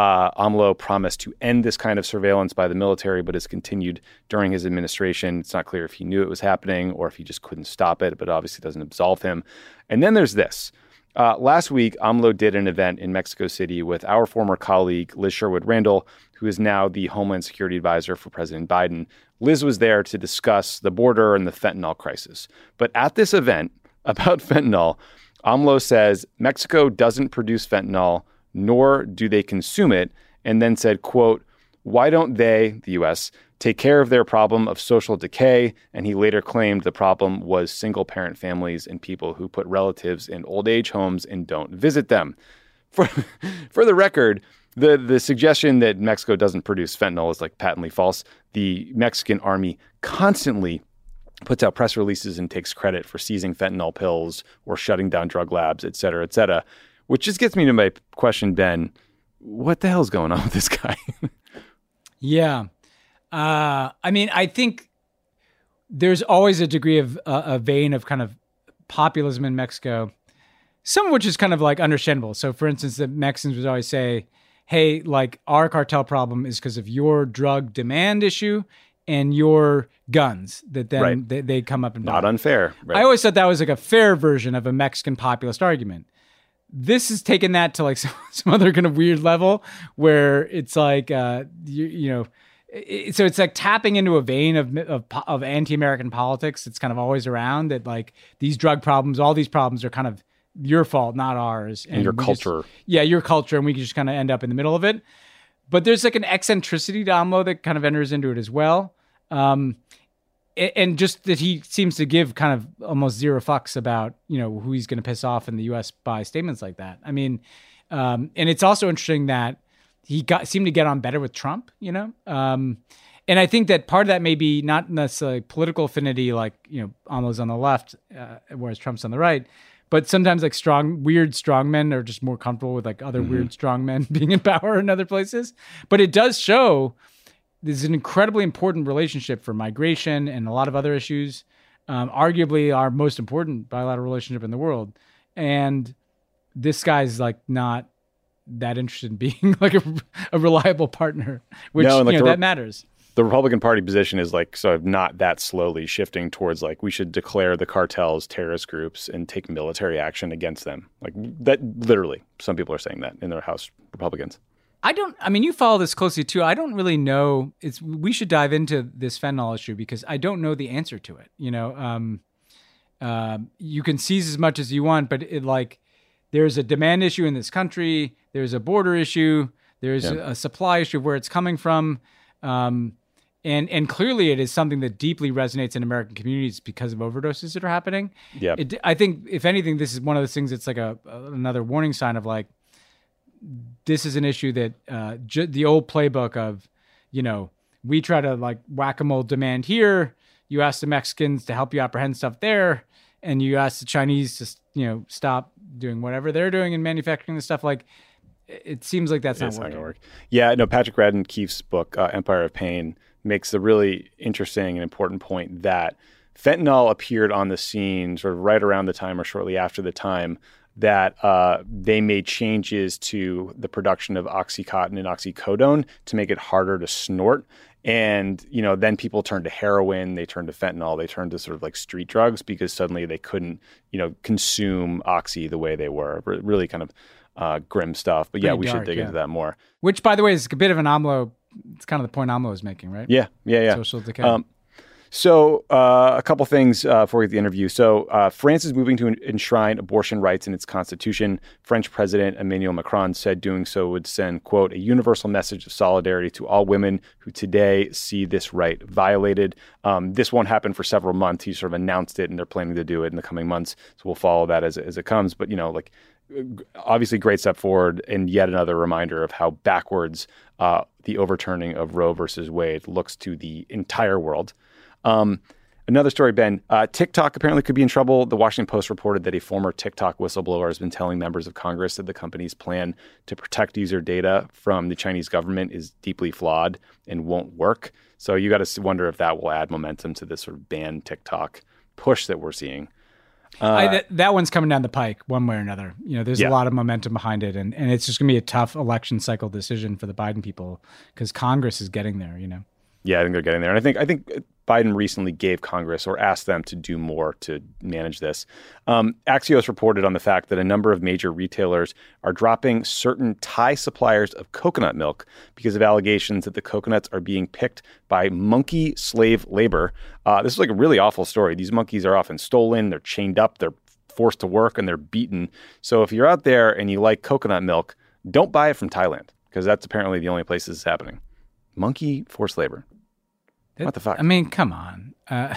AMLO promised to end this kind of surveillance by the military, but has continued during his administration. It's not clear if he knew it was happening or if he just couldn't stop it, but obviously doesn't absolve him. And then there's this. Last week, AMLO did an event in Mexico City with our former colleague, Liz Sherwood Randall, who is now the Homeland Security Advisor for President Biden. Liz was there to discuss the border and the fentanyl crisis. But at this event about fentanyl, AMLO says Mexico doesn't produce fentanyl, nor do they consume it, and then said, quote, why don't they, the U.S., take care of their problem of social decay? And he later claimed the problem was single-parent families and people who put relatives in old age homes and don't visit them. For the record, the suggestion that Mexico doesn't produce fentanyl is like patently false. The Mexican army constantly puts out press releases and takes credit for seizing fentanyl pills or shutting down drug labs, et cetera, which just gets me to my question, Ben. What the hell's going on with this guy? Yeah. I mean, I think there's always a degree of a vein of kind of populism in Mexico, some of which is kind of like understandable. So, for instance, the Mexicans would always say, hey, like our cartel problem is because of your drug demand issue and your guns that then right. they come up and buy. Not unfair. Right. I always thought that was like a fair version of a Mexican populist argument. This has taken that to like some other kind of weird level where it's like, so it's like tapping into a vein of anti-American politics. It's kind of always around that, like these drug problems, all these problems are kind of your fault, not ours. And your culture. Your culture. And we can just kind of end up in the middle of it. But there's like an eccentricity to AMLO that kind of enters into it as well. And just that he seems to give kind of almost zero fucks about, who he's going to piss off in the U.S. by statements like that. I mean, and it's also interesting that he seemed to get on better with Trump, and I think that part of that may be not necessarily political affinity, like, AMLO's on the left, whereas Trump's on the right, but sometimes like weird strongmen are just more comfortable with like other weird strongmen being in power in other places. But it does show there's an incredibly important relationship for migration and a lot of other issues, arguably our most important bilateral relationship in the world. And this guy's like not that interested in being like a reliable partner, which that matters. The Republican Party position is like sort of not that slowly shifting towards like we should declare the cartels terrorist groups and take military action against them. Like that, literally, some people are saying that in their House Republicans. You follow this closely too. I don't really know. We should dive into this fentanyl issue because I don't know the answer to it. You can seize as much as you want, but there's a demand issue in this country. There's a border issue. There's a supply issue of where it's coming from. And clearly it is something that deeply resonates in American communities because of overdoses that are happening. Yeah. I think, if anything, this is one of those things that's like another warning sign of like, this is an issue that the old playbook of, we try to like whack-a-mole demand here. You ask the Mexicans to help you apprehend stuff there. And you ask the Chinese to, stop doing whatever they're doing and manufacturing the stuff. Like, it seems like that's not It's working. not gonna work. Yeah, no, Patrick Radden Keefe's book, Empire of Pain, makes a really interesting and important point that fentanyl appeared on the scene sort of right around the time or shortly after the time that they made changes to the production of Oxycontin and oxycodone to make it harder to snort. And, then people turned to heroin, they turned to fentanyl, they turned to sort of like street drugs because suddenly they couldn't, consume oxy the way they were. Really kind of grim stuff. But yeah, we should dig into that more. Which, by the way, is a bit of an AMLO. It's kind of the point AMLO is making, right? Yeah. Social decay. So a couple things before we get the interview. So France is moving to enshrine abortion rights in its constitution. French President Emmanuel Macron said doing so would send, quote, a universal message of solidarity to all women who today see this right violated. This won't happen for several months. He sort of announced it, and they're planning to do it in the coming months. So we'll follow that as it comes. But, obviously great step forward and yet another reminder of how backwards the overturning of Roe versus Wade looks to the entire world. Another story, Ben, TikTok apparently could be in trouble. The Washington Post reported that a former TikTok whistleblower has been telling members of Congress that the company's plan to protect user data from the Chinese government is deeply flawed and won't work. So you got to wonder if that will add momentum to this sort of ban TikTok push that we're seeing. That one's coming down the pike one way or another. There's a lot of momentum behind it, and it's just going to be a tough election cycle decision for the Biden people because Congress is getting there, Yeah, I think they're getting there. And I think Biden recently gave Congress or asked them to do more to manage this. Axios reported on the fact that a number of major retailers are dropping certain Thai suppliers of coconut milk because of allegations that the coconuts are being picked by monkey slave labor. This is like a really awful story. These monkeys are often stolen, they're chained up, they're forced to work, and they're beaten. So if you're out there and you like coconut milk, don't buy it from Thailand because that's apparently the only place this is happening. Monkey forced labor. What the fuck? I mean, come on. The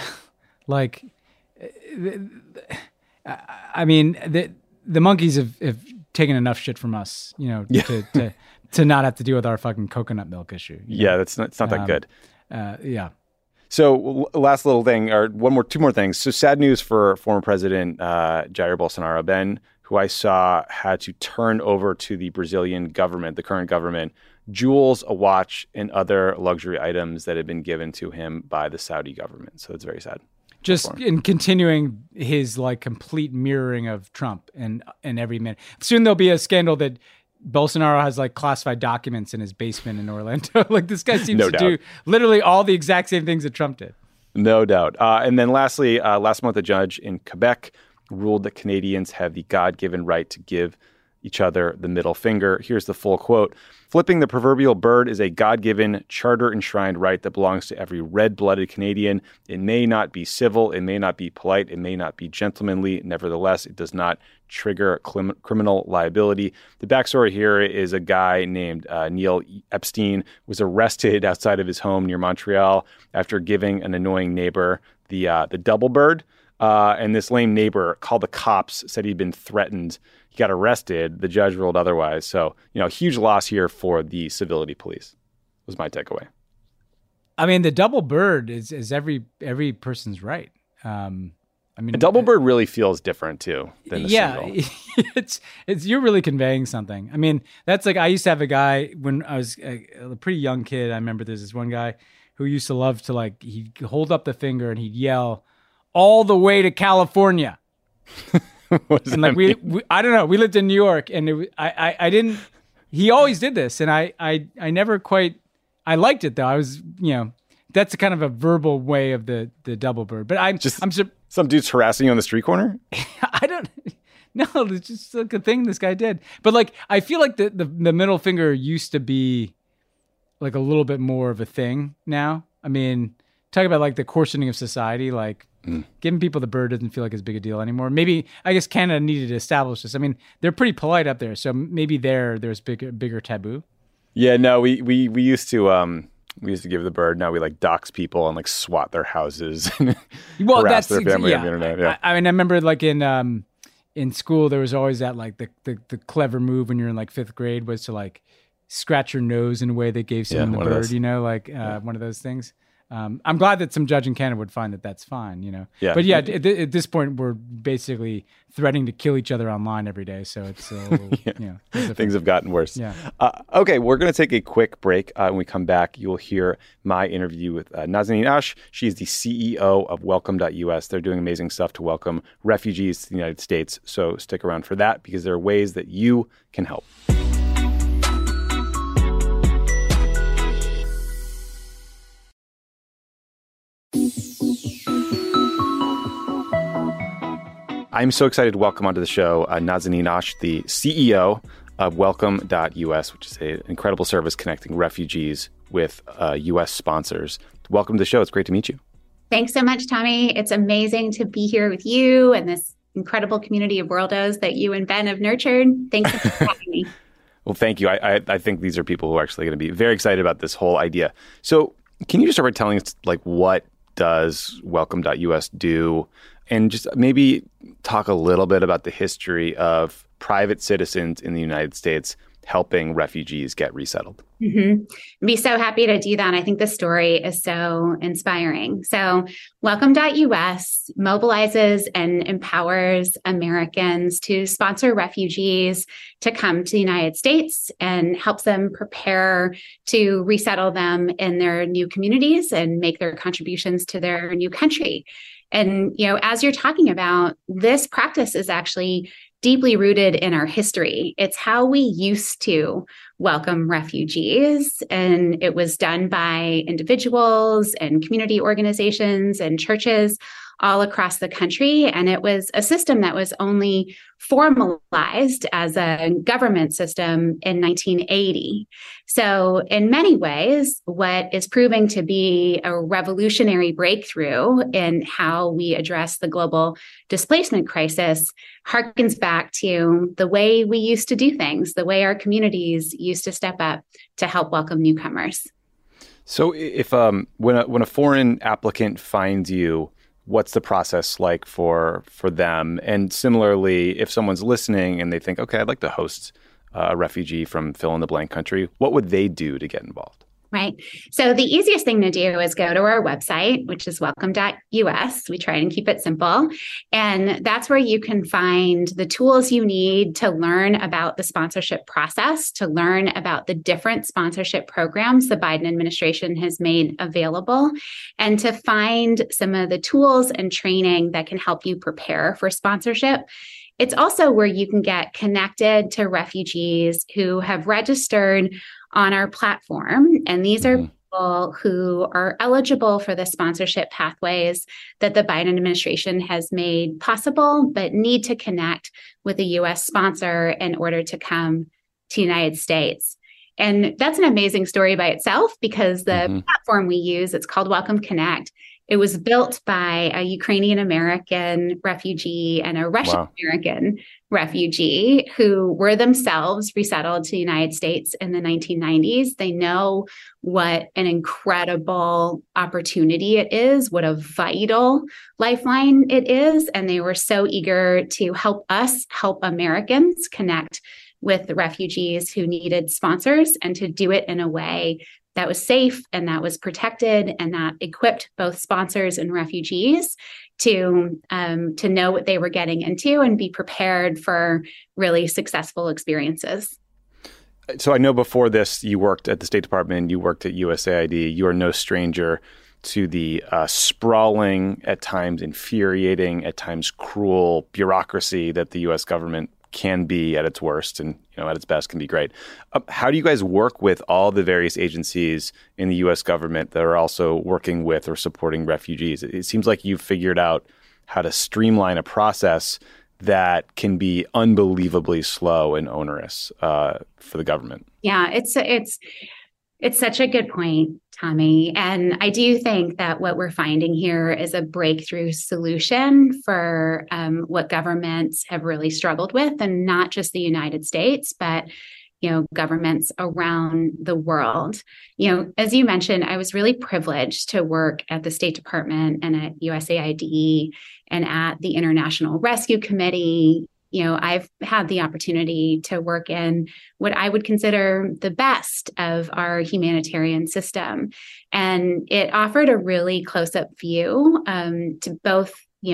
monkeys have taken enough shit from us, to not have to deal with our fucking coconut milk issue. Yeah, it's not that good. Yeah. So last little thing, or two more things. So sad news for former President Jair Bolsonaro, Ben, who I saw had to turn over to the Brazilian government, the current government, jewels, a watch, and other luxury items that had been given to him by the Saudi government. So it's very sad. Just in continuing his like complete mirroring of Trump in every minute. Soon there'll be a scandal that Bolsonaro has like classified documents in his basement in Orlando. Like this guy seems to do literally all the exact same things that Trump did. No doubt. And then lastly, last month, a judge in Quebec ruled that Canadians have the God-given right to give each other the middle finger. Here's the full quote. Flipping the proverbial bird is a God-given, charter-enshrined right that belongs to every red-blooded Canadian. It may not be civil, it may not be polite, it may not be gentlemanly. Nevertheless, it does not trigger criminal liability. The backstory here is a guy named Neil Epstein was arrested outside of his home near Montreal after giving an annoying neighbor the double bird. And this lame neighbor called the cops, said he'd been threatened. He got arrested. The judge ruled otherwise. So, huge loss here for the civility police was my takeaway. I mean, the double bird is every person's right. A double bird really feels different too than a single. it's you're really conveying something. I mean, that's like, I used to have a guy when I was a pretty young kid. I remember there's this one guy who used to love to like, he'd hold up the finger and he'd yell, "All the way to California." And like we I don't know, we lived in New York, and I didn't. He always did this, and I never quite. I liked it though. I was that's a kind of a verbal way of the double bird. But I'm some dude's harassing you on the street corner. I don't. No, it's just like a thing this guy did. But like I feel like the middle finger used to be like a little bit more of a thing now. I mean, talk about like the coarsening of society, like giving people the bird doesn't feel like as big a deal anymore. Maybe, I guess Canada needed to establish this. I mean, they're pretty polite up there, so maybe there's bigger taboo. Yeah, no, we used to We used to give the bird. Now we like dox people and like swat their houses and Well, harass that's their family yeah. on the internet. Yeah. I mean, I remember like in school there was always that like the clever move when you're in like fifth grade was to like scratch your nose in a way that gave someone the one of bird, those. you know, like one of those things. I'm glad that some judge in Canada would find that that's fine, you know. Yeah. But yeah, at this point, we're basically threatening to kill each other online every day. So it's, Things have gotten worse. Yeah. Okay, we're going to take a quick break. When we come back, you'll hear my interview with Nazanin Ash. She's the CEO of Welcome.us. They're doing amazing stuff to welcome refugees to the United States. So stick around for that because there are ways that you can help. I'm so excited to welcome onto the show Nazanin Ash, the CEO of Welcome.us, which is an incredible service connecting refugees with U.S. sponsors. Welcome to the show. It's great to meet you. Thanks so much, Tommy. It's amazing to be here with you and this incredible community of worldos that you and Ben have nurtured. Thanks for having me. Well, thank you. I think these are people who are actually going to be very excited about this whole idea. So can you just start by telling us, like, what does Welcome.us do? And just maybe talk a little bit about the history of private citizens in the United States helping refugees get resettled. Mm-hmm. I'd be so happy to do that. I think the story is so inspiring. So Welcome.us mobilizes and empowers Americans to sponsor refugees to come to the United States and helps them prepare to resettle them in their new communities and make their contributions to their new country. And, you know, as you're talking about, this practice is actually deeply rooted in our history. It's how we used to welcome refugees. And it was done by individuals and community organizations and churches all across the country. And it was a system that was only formalized as a government system in 1980. So in many ways, what is proving to be a revolutionary breakthrough in how we address the global displacement crisis harkens back to the way we used to do things, the way our communities used to step up to help welcome newcomers. So if when a foreign applicant finds you, what's the process like for them? And similarly, if someone's listening and they think, okay, I'd like to host a refugee from fill in the blank country, what would they do to get involved? Right. So the easiest thing to do is go to our website, which is welcome.us. We try and keep it simple. And that's where you can find the tools you need to learn about the sponsorship process, to learn about the different sponsorship programs the Biden administration has made available, and to find some of the tools and training that can help you prepare for sponsorship. It's also where you can get connected to refugees who have registered on our platform. And these are people who are eligible for the sponsorship pathways that the Biden administration has made possible, but need to connect with a U.S. sponsor in order to come to the United States. And that's an amazing story by itself because the platform we use, it's called Welcome Connect. It was built by a Ukrainian American refugee and a Russian American refugee who were themselves resettled to the United States in the 1990s. They know what an incredible opportunity it is, what a vital lifeline it is. And they were so eager to help us, help Americans connect with the refugees who needed sponsors and to do it in a way that was safe and that was protected and that equipped both sponsors and refugees to know what they were getting into and be prepared for really successful experiences. So I know before this, you worked at the State Department, you worked at USAID. You are no stranger to the sprawling, at times infuriating, at times cruel bureaucracy that the U.S. government can be at its worst and at its best can be great. How do you guys work with all the various agencies in the U.S. government that are also working with or supporting refugees? It seems like you've figured out how to streamline a process that can be unbelievably slow and onerous for the government. Yeah, it's such a good point, Tommy. And I do think that what we're finding here is a breakthrough solution for what governments have really struggled with, and not just the United States, but governments around the world. As you mentioned, I was really privileged to work at the State Department and at USAID and at the International Rescue Committee. I've had the opportunity to work in what I would consider the best of our humanitarian system. And it offered a really close-up view to both,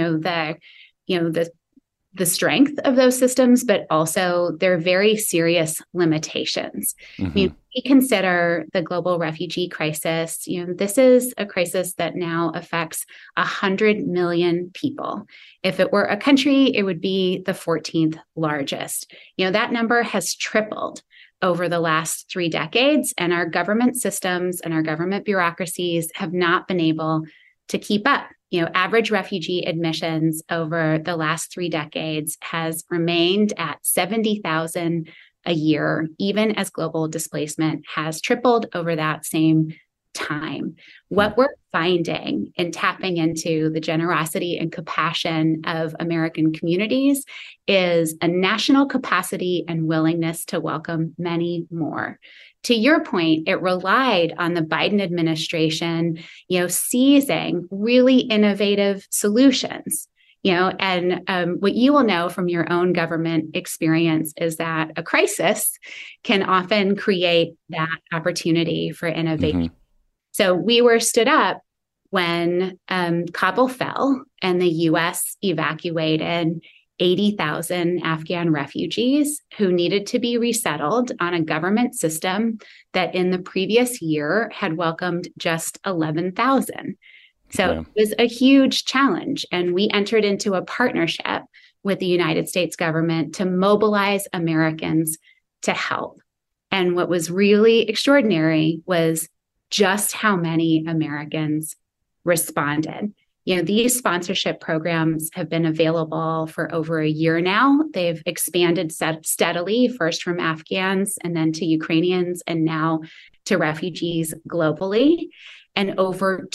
the strength of those systems, but also their very serious limitations. We consider the global refugee crisis. This is a crisis that now affects 100 million people. If it were a country, it would be the 14th largest. That number has tripled over the last 3 decades, and our government systems and our government bureaucracies have not been able to keep up. Average refugee admissions over the last 3 decades has remained at 70,000 a year, even as global displacement has tripled over that same time. What we're finding in tapping into the generosity and compassion of American communities is a national capacity and willingness to welcome many more. To your point, it relied on the Biden administration, seizing really innovative solutions. And what you will know from your own government experience is that a crisis can often create that opportunity for innovation. So we were stood up when Kabul fell and the U.S. evacuated 80,000 Afghan refugees who needed to be resettled on a government system that in the previous year had welcomed just 11,000. So it was a huge challenge. And we entered into a partnership with the United States government to mobilize Americans to help. And what was really extraordinary was just how many Americans responded. These sponsorship programs have been available for over a year now. They've expanded steadily, first from Afghans and then to Ukrainians and now to refugees globally. And over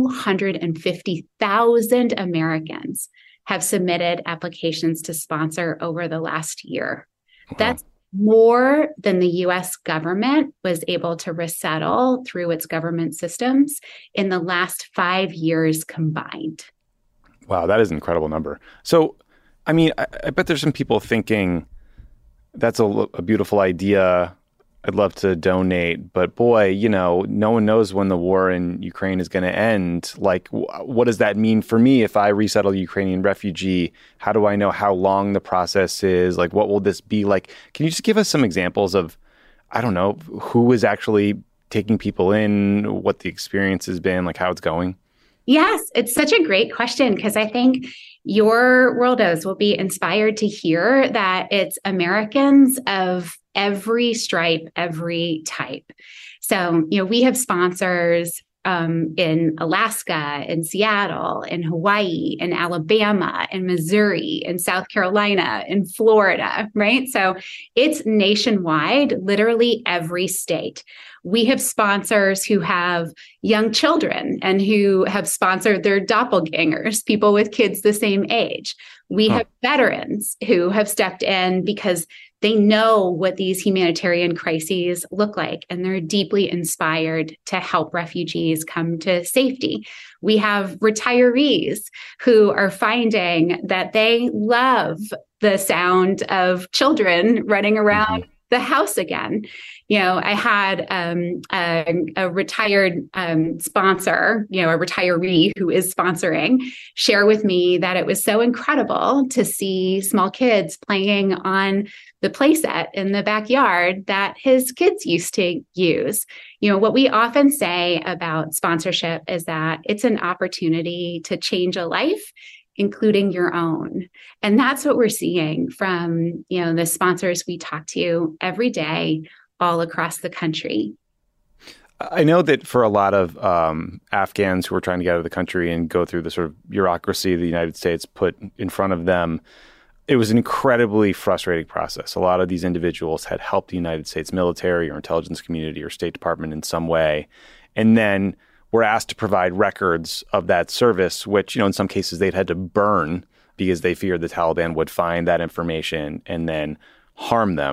250,000 Americans have submitted applications to sponsor over the last year. Wow. That's more than the U.S. government was able to resettle through its government systems in the last 5 years combined. Wow, that is an incredible number. So, I bet there's some people thinking that's a beautiful idea. I'd love to donate, but boy, no one knows when the war in Ukraine is going to end. Like, what does that mean for me if I resettle a Ukrainian refugee? How do I know how long the process is? Like, what will this be like? Can you just give us some examples of, I don't know, who is actually taking people in, what the experience has been, like how it's going? Yes, it's such a great question because I think your worldos will be inspired to hear that it's Americans of every stripe, every type. So, we have sponsors in Alaska, in Seattle, in Hawaii, in Alabama, in Missouri, in South Carolina, in Florida, right? So it's nationwide, literally every state. We have sponsors who have young children and who have sponsored their doppelgangers, people with kids the same age. We have veterans who have stepped in because they know what these humanitarian crises look like, and they're deeply inspired to help refugees come to safety. We have retirees who are finding that they love the sound of children running around the house again. I had a retired sponsor, a retiree who is sponsoring, share with me that it was so incredible to see small kids playing on the playset in the backyard that his kids used to use. What we often say about sponsorship is that it's an opportunity to change a life, including your own. And that's what we're seeing from, the sponsors we talk to every day all across the country. I know that for a lot of Afghans who are trying to get out of the country and go through the sort of bureaucracy the United States put in front of them, it was an incredibly frustrating process. A lot of these individuals had helped the United States military or intelligence community or State Department in some way, and then were asked to provide records of that service, which, in some cases they'd had to burn because they feared the Taliban would find that information and then harm them.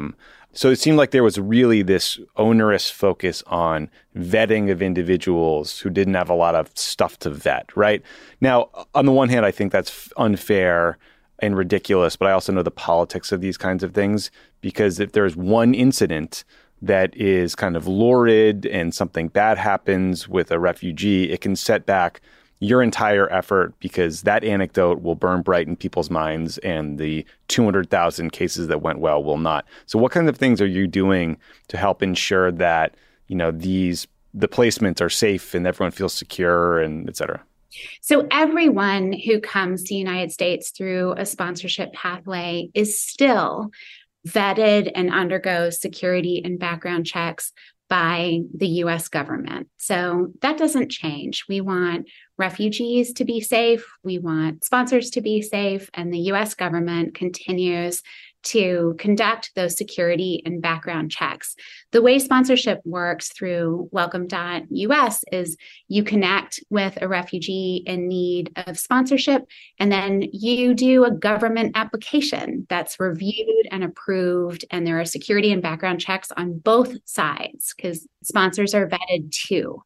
So it seemed like there was really this onerous focus on vetting of individuals who didn't have a lot of stuff to vet, right? Now, on the one hand, I think that's unfair and ridiculous, but I also know the politics of these kinds of things, because if there's one incident that is kind of lurid and something bad happens with a refugee, it can set back your entire effort, because that anecdote will burn bright in people's minds and the 200,000 cases that went well will not. So what kinds of things are you doing to help ensure that, the placements are safe and everyone feels secure and et cetera? So everyone who comes to the United States through a sponsorship pathway is still vetted and undergoes security and background checks by the U.S. government. So that doesn't change. We want refugees to be safe. We want sponsors to be safe. And the U.S. government continues to conduct those security and background checks. The way sponsorship works through Welcome.us is you connect with a refugee in need of sponsorship, and then you do a government application that's reviewed and approved, and there are security and background checks on both sides because sponsors are vetted too.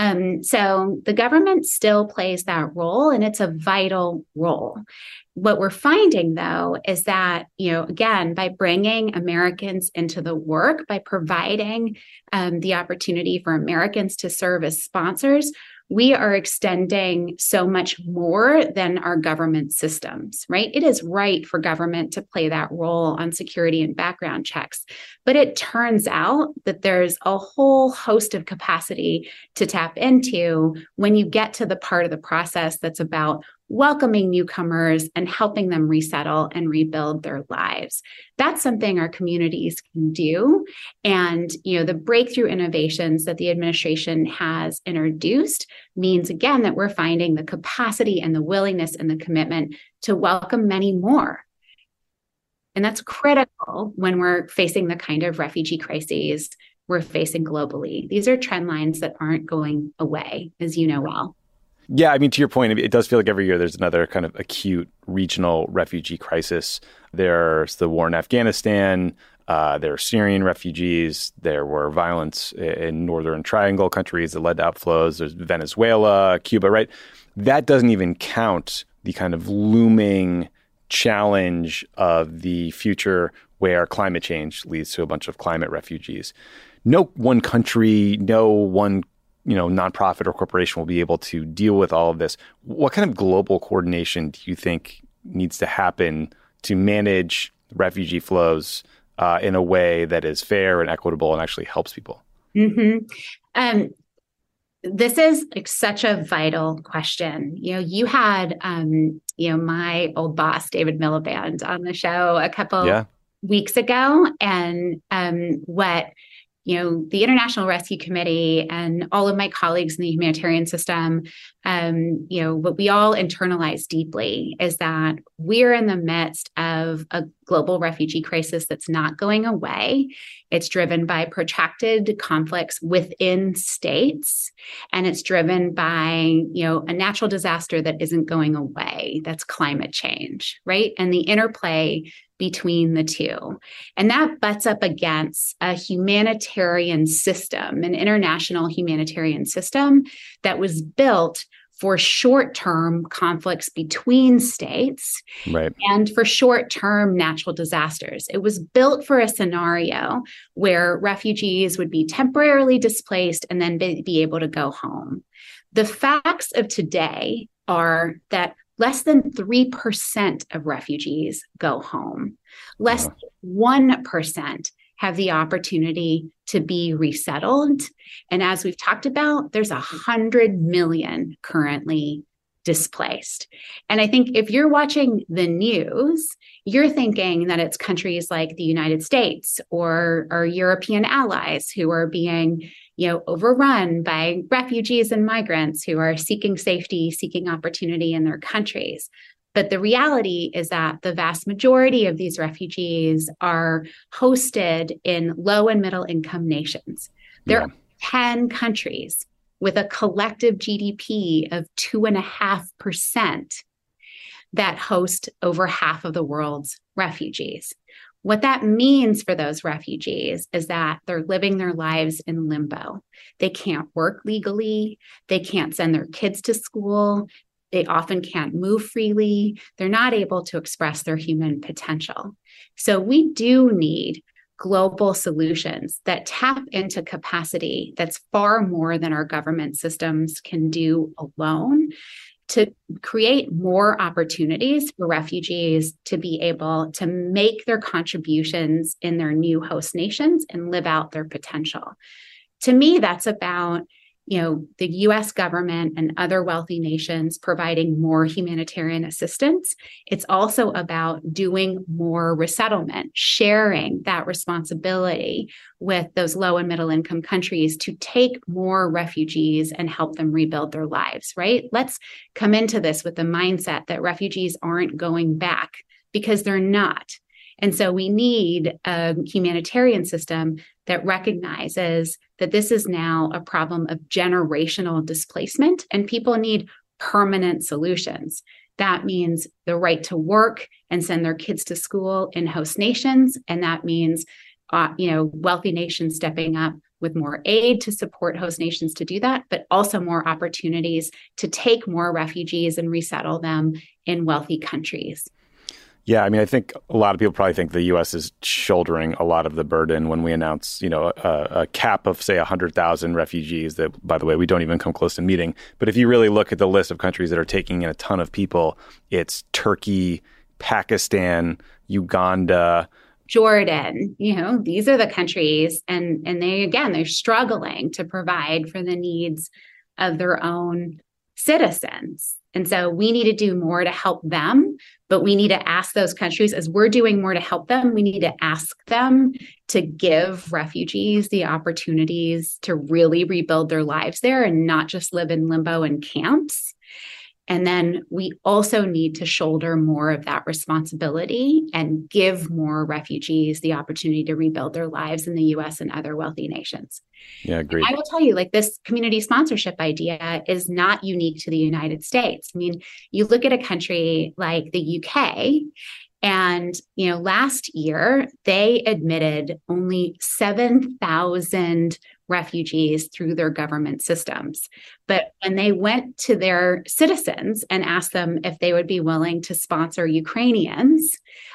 So the government still plays that role, and it's a vital role. What we're finding, though, is that, again, by bringing Americans into the work, by providing the opportunity for Americans to serve as sponsors, we are extending so much more than our government systems, right? It is right for government to play that role on security and background checks. But it turns out that there's a whole host of capacity to tap into when you get to the part of the process that's about welcoming newcomers and helping them resettle and rebuild their lives. That's something our communities can do. And, the breakthrough innovations that the administration has introduced means, again, that we're finding the capacity and the willingness and the commitment to welcome many more. And that's critical when we're facing the kind of refugee crises we're facing globally. These are trend lines that aren't going away, as you know well. Yeah, I mean, to your point, it does feel like every year there's another kind of acute regional refugee crisis. There's the war in Afghanistan. There are Syrian refugees. There were violence in Northern Triangle countries that led to outflows. There's Venezuela, Cuba, right? That doesn't even count the kind of looming challenge of the future where climate change leads to a bunch of climate refugees. No one country, no one nonprofit or corporation will be able to deal with all of this. What kind of global coordination do you think needs to happen to manage refugee flows in a way that is fair and equitable and actually helps people? Mm-hmm. This is such a vital question. You had, my old boss, David Miliband, on the show a couple weeks ago, and what the International Rescue Committee and all of my colleagues in the humanitarian system, what we all internalize deeply is that we're in the midst of a global refugee crisis that's not going away. It's driven by protracted conflicts within states, and it's driven by, a natural disaster that isn't going away. That's climate change, right? And the interplay between the two. And that butts up against a humanitarian system, an international humanitarian system that was built for short-term conflicts between states, right, and for short-term natural disasters. It was built for a scenario where refugees would be temporarily displaced and then be able to go home. The facts of today are that less than 3% of refugees go home. Less than 1% have the opportunity to be resettled. And as we've talked about, there's 100 million currently displaced. And I think if you're watching the news, you're thinking that it's countries like the United States or our European allies who are being overrun by refugees and migrants who are seeking safety, seeking opportunity in their countries. But the reality is that the vast majority of these refugees are hosted in low and middle income nations. There are 10 countries with a collective GDP of 2.5% that host over half of the world's refugees. What that means for those refugees is that they're living their lives in limbo. They can't work legally. They can't send their kids to school. They often can't move freely. They're not able to express their human potential. So we do need global solutions that tap into capacity that's far more than our government systems can do alone, to create more opportunities for refugees to be able to make their contributions in their new host nations and live out their potential. To me, that's about, the US government and other wealthy nations providing more humanitarian assistance. It's also about doing more resettlement, sharing that responsibility with those low and middle income countries to take more refugees and help them rebuild their lives, right? Let's come into this with the mindset that refugees aren't going back, because they're not. And so we need a humanitarian system that recognizes that this is now a problem of generational displacement, and people need permanent solutions. That means the right to work and send their kids to school in host nations. And that means, wealthy nations stepping up with more aid to support host nations to do that, but also more opportunities to take more refugees and resettle them in wealthy countries. Yeah, I think a lot of people probably think the U.S. is shouldering a lot of the burden when we announce, a cap of, say, 100,000 refugees that, by the way, we don't even come close to meeting. But if you really look at the list of countries that are taking in a ton of people, it's Turkey, Pakistan, Uganda, Jordan. These are the countries, and they're struggling to provide for the needs of their own citizens. And so we need to do more to help them, but we need to ask those countries, as we're doing more to help them, we need to ask them to give refugees the opportunities to really rebuild their lives there and not just live in limbo and camps. And then we also need to shoulder more of that responsibility and give more refugees the opportunity to rebuild their lives in the U.S. and other wealthy nations. Yeah, agreed. I will tell you, this community sponsorship idea is not unique to the United States. You look at a country like the UK, and, last year they admitted only 7,000 refugees through their government systems. But when they went to their citizens and asked them if they would be willing to sponsor Ukrainians,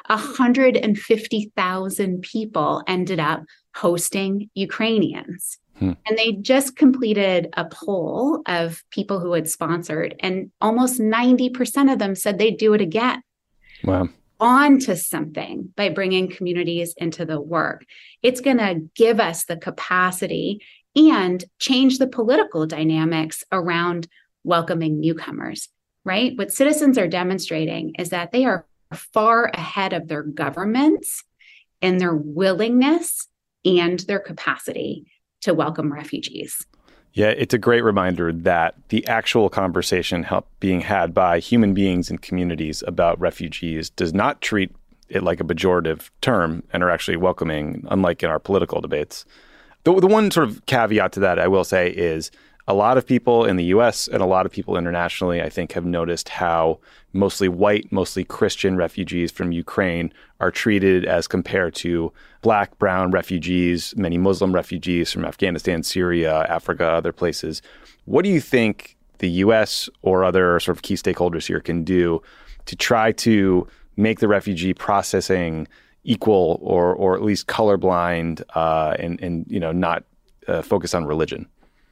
150,000 people ended up hosting Ukrainians. And they just completed a poll of people who had sponsored, and almost 90% of them said they'd do it again. Wow. On to something by bringing communities into the work. It's going to give us the capacity and change the political dynamics around welcoming newcomers, right? What citizens are demonstrating is that they are far ahead of their governments in their willingness and their capacity to welcome refugees. Yeah, it's a great reminder that the actual conversation being had by human beings and communities about refugees does not treat it like a pejorative term and are actually welcoming, unlike in our political debates. The one sort of caveat to that I will say is a lot of people in the U.S. and a lot of people internationally, I think, have noticed how mostly white, mostly Christian refugees from Ukraine are treated as compared to Black, brown refugees, many Muslim refugees from Afghanistan, Syria, Africa, other places. What do you think the U.S. or other sort of key stakeholders here can do to try to make the refugee processing equal or at least colorblind and not focus on religion?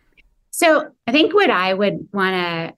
So I think what I would want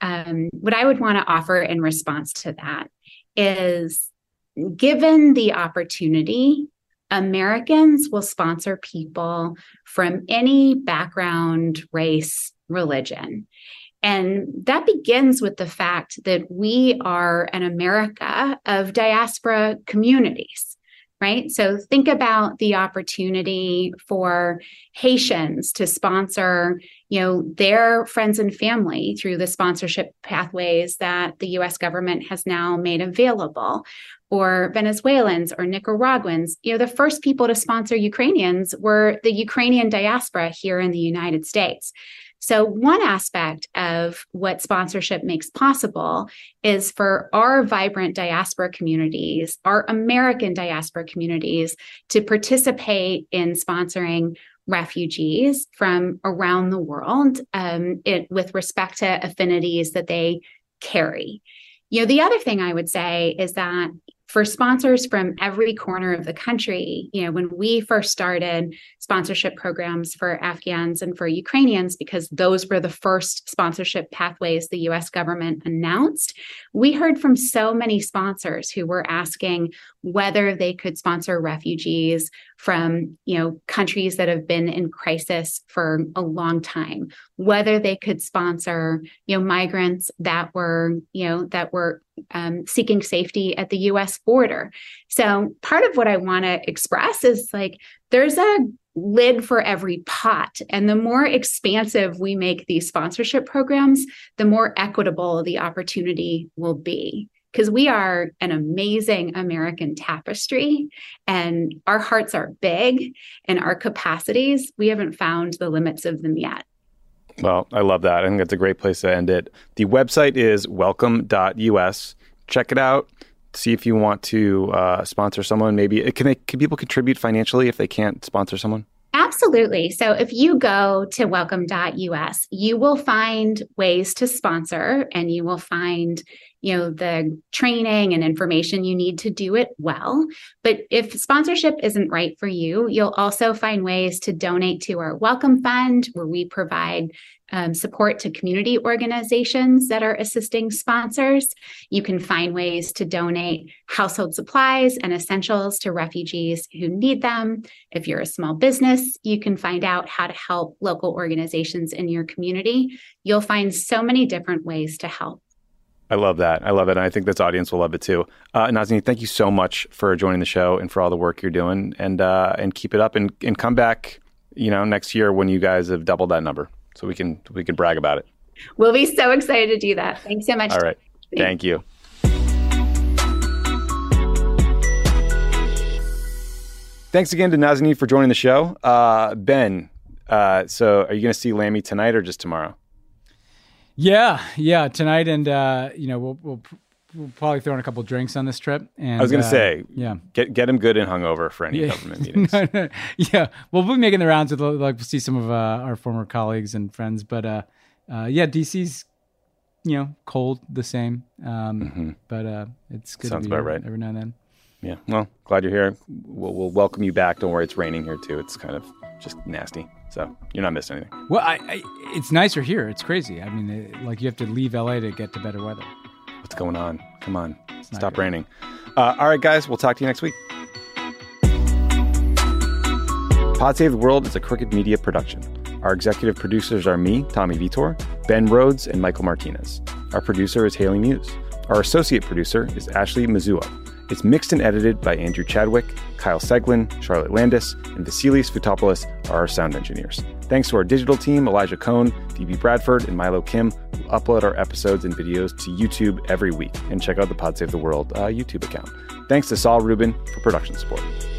to offer in response to that is, given the opportunity, Americans will sponsor people from any background, race, religion. And that begins with the fact that we are an America of diaspora communities, right? So think about the opportunity for Haitians to sponsor, their friends and family through the sponsorship pathways that the U.S. government has now made available, or Venezuelans or Nicaraguans. The first people to sponsor Ukrainians were the Ukrainian diaspora here in the United States. So one aspect of what sponsorship makes possible is for our vibrant diaspora communities, our American diaspora communities, to participate in sponsoring refugees from around the world with respect to affinities that they carry. The other thing I would say is that for sponsors from every corner of the country, when we first started sponsorship programs for Afghans and for Ukrainians, because those were the first sponsorship pathways the U.S. government announced, we heard from so many sponsors who were asking whether they could sponsor refugees from, countries that have been in crisis for a long time, whether they could sponsor, migrants that were seeking safety at the U.S. border. So part of what I want to express is there's a lid for every pot. And the more expansive we make these sponsorship programs, the more equitable the opportunity will be. Because we are an amazing American tapestry and our hearts are big and our capacities, we haven't found the limits of them yet. Well, I love that. I think that's a great place to end it. The website is welcome.us. Check it out. See if you want to sponsor someone. Maybe can people contribute financially if they can't sponsor someone? Absolutely. So if you go to welcome.us, you will find ways to sponsor and you will find the training and information you need to do it well. But if sponsorship isn't right for you, you'll also find ways to donate to our Welcome Fund, where we provide support to community organizations that are assisting sponsors. You can find ways to donate household supplies and essentials to refugees who need them. If you're a small business, you can find out how to help local organizations in your community. You'll find so many different ways to help. I love that. I love it. And I think this audience will love it too. Nazanin, thank you so much for joining the show and for all the work you're doing, and keep it up and come back, next year when you guys have doubled that number so we can brag about it. We'll be so excited to do that. Thanks so much. All right. Thank you. Thanks again to Nazanin for joining the show. Ben, so are you going to see Lamy tonight or just tomorrow? Yeah, tonight, and we'll probably throw in a couple drinks on this trip. And I was going to say, yeah, get him good and hungover for any government meetings. No. Yeah, we'll be making the rounds with we'll see some of our former colleagues and friends, but DC's cold the same, but it's good. Sounds to be about right every now and then. Yeah, well, glad you're here. We'll welcome you back. Don't worry, it's raining here too. It's kind of just nasty. So you're not missing anything. Well, it's nicer here. It's crazy. I mean, you have to leave LA to get to better weather. What's going on? Come on. Stop raining. All right, guys. We'll talk to you next week. Pod Save the World is a Crooked Media production. Our executive producers are me, Tommy Vitor, Ben Rhodes, and Michael Martinez. Our producer is Haley Muse. Our associate producer is Ashley Mazua. It's mixed and edited by Andrew Chadwick, Kyle Seglin, Charlotte Landis, and Vasilis Foutopoulos are our sound engineers. Thanks to our digital team, Elijah Cohn, Phoebe Bradford, and Milo Kim, who upload our episodes and videos to YouTube every week. And check out the Pod Save the World YouTube account. Thanks to Saul Rubin for production support.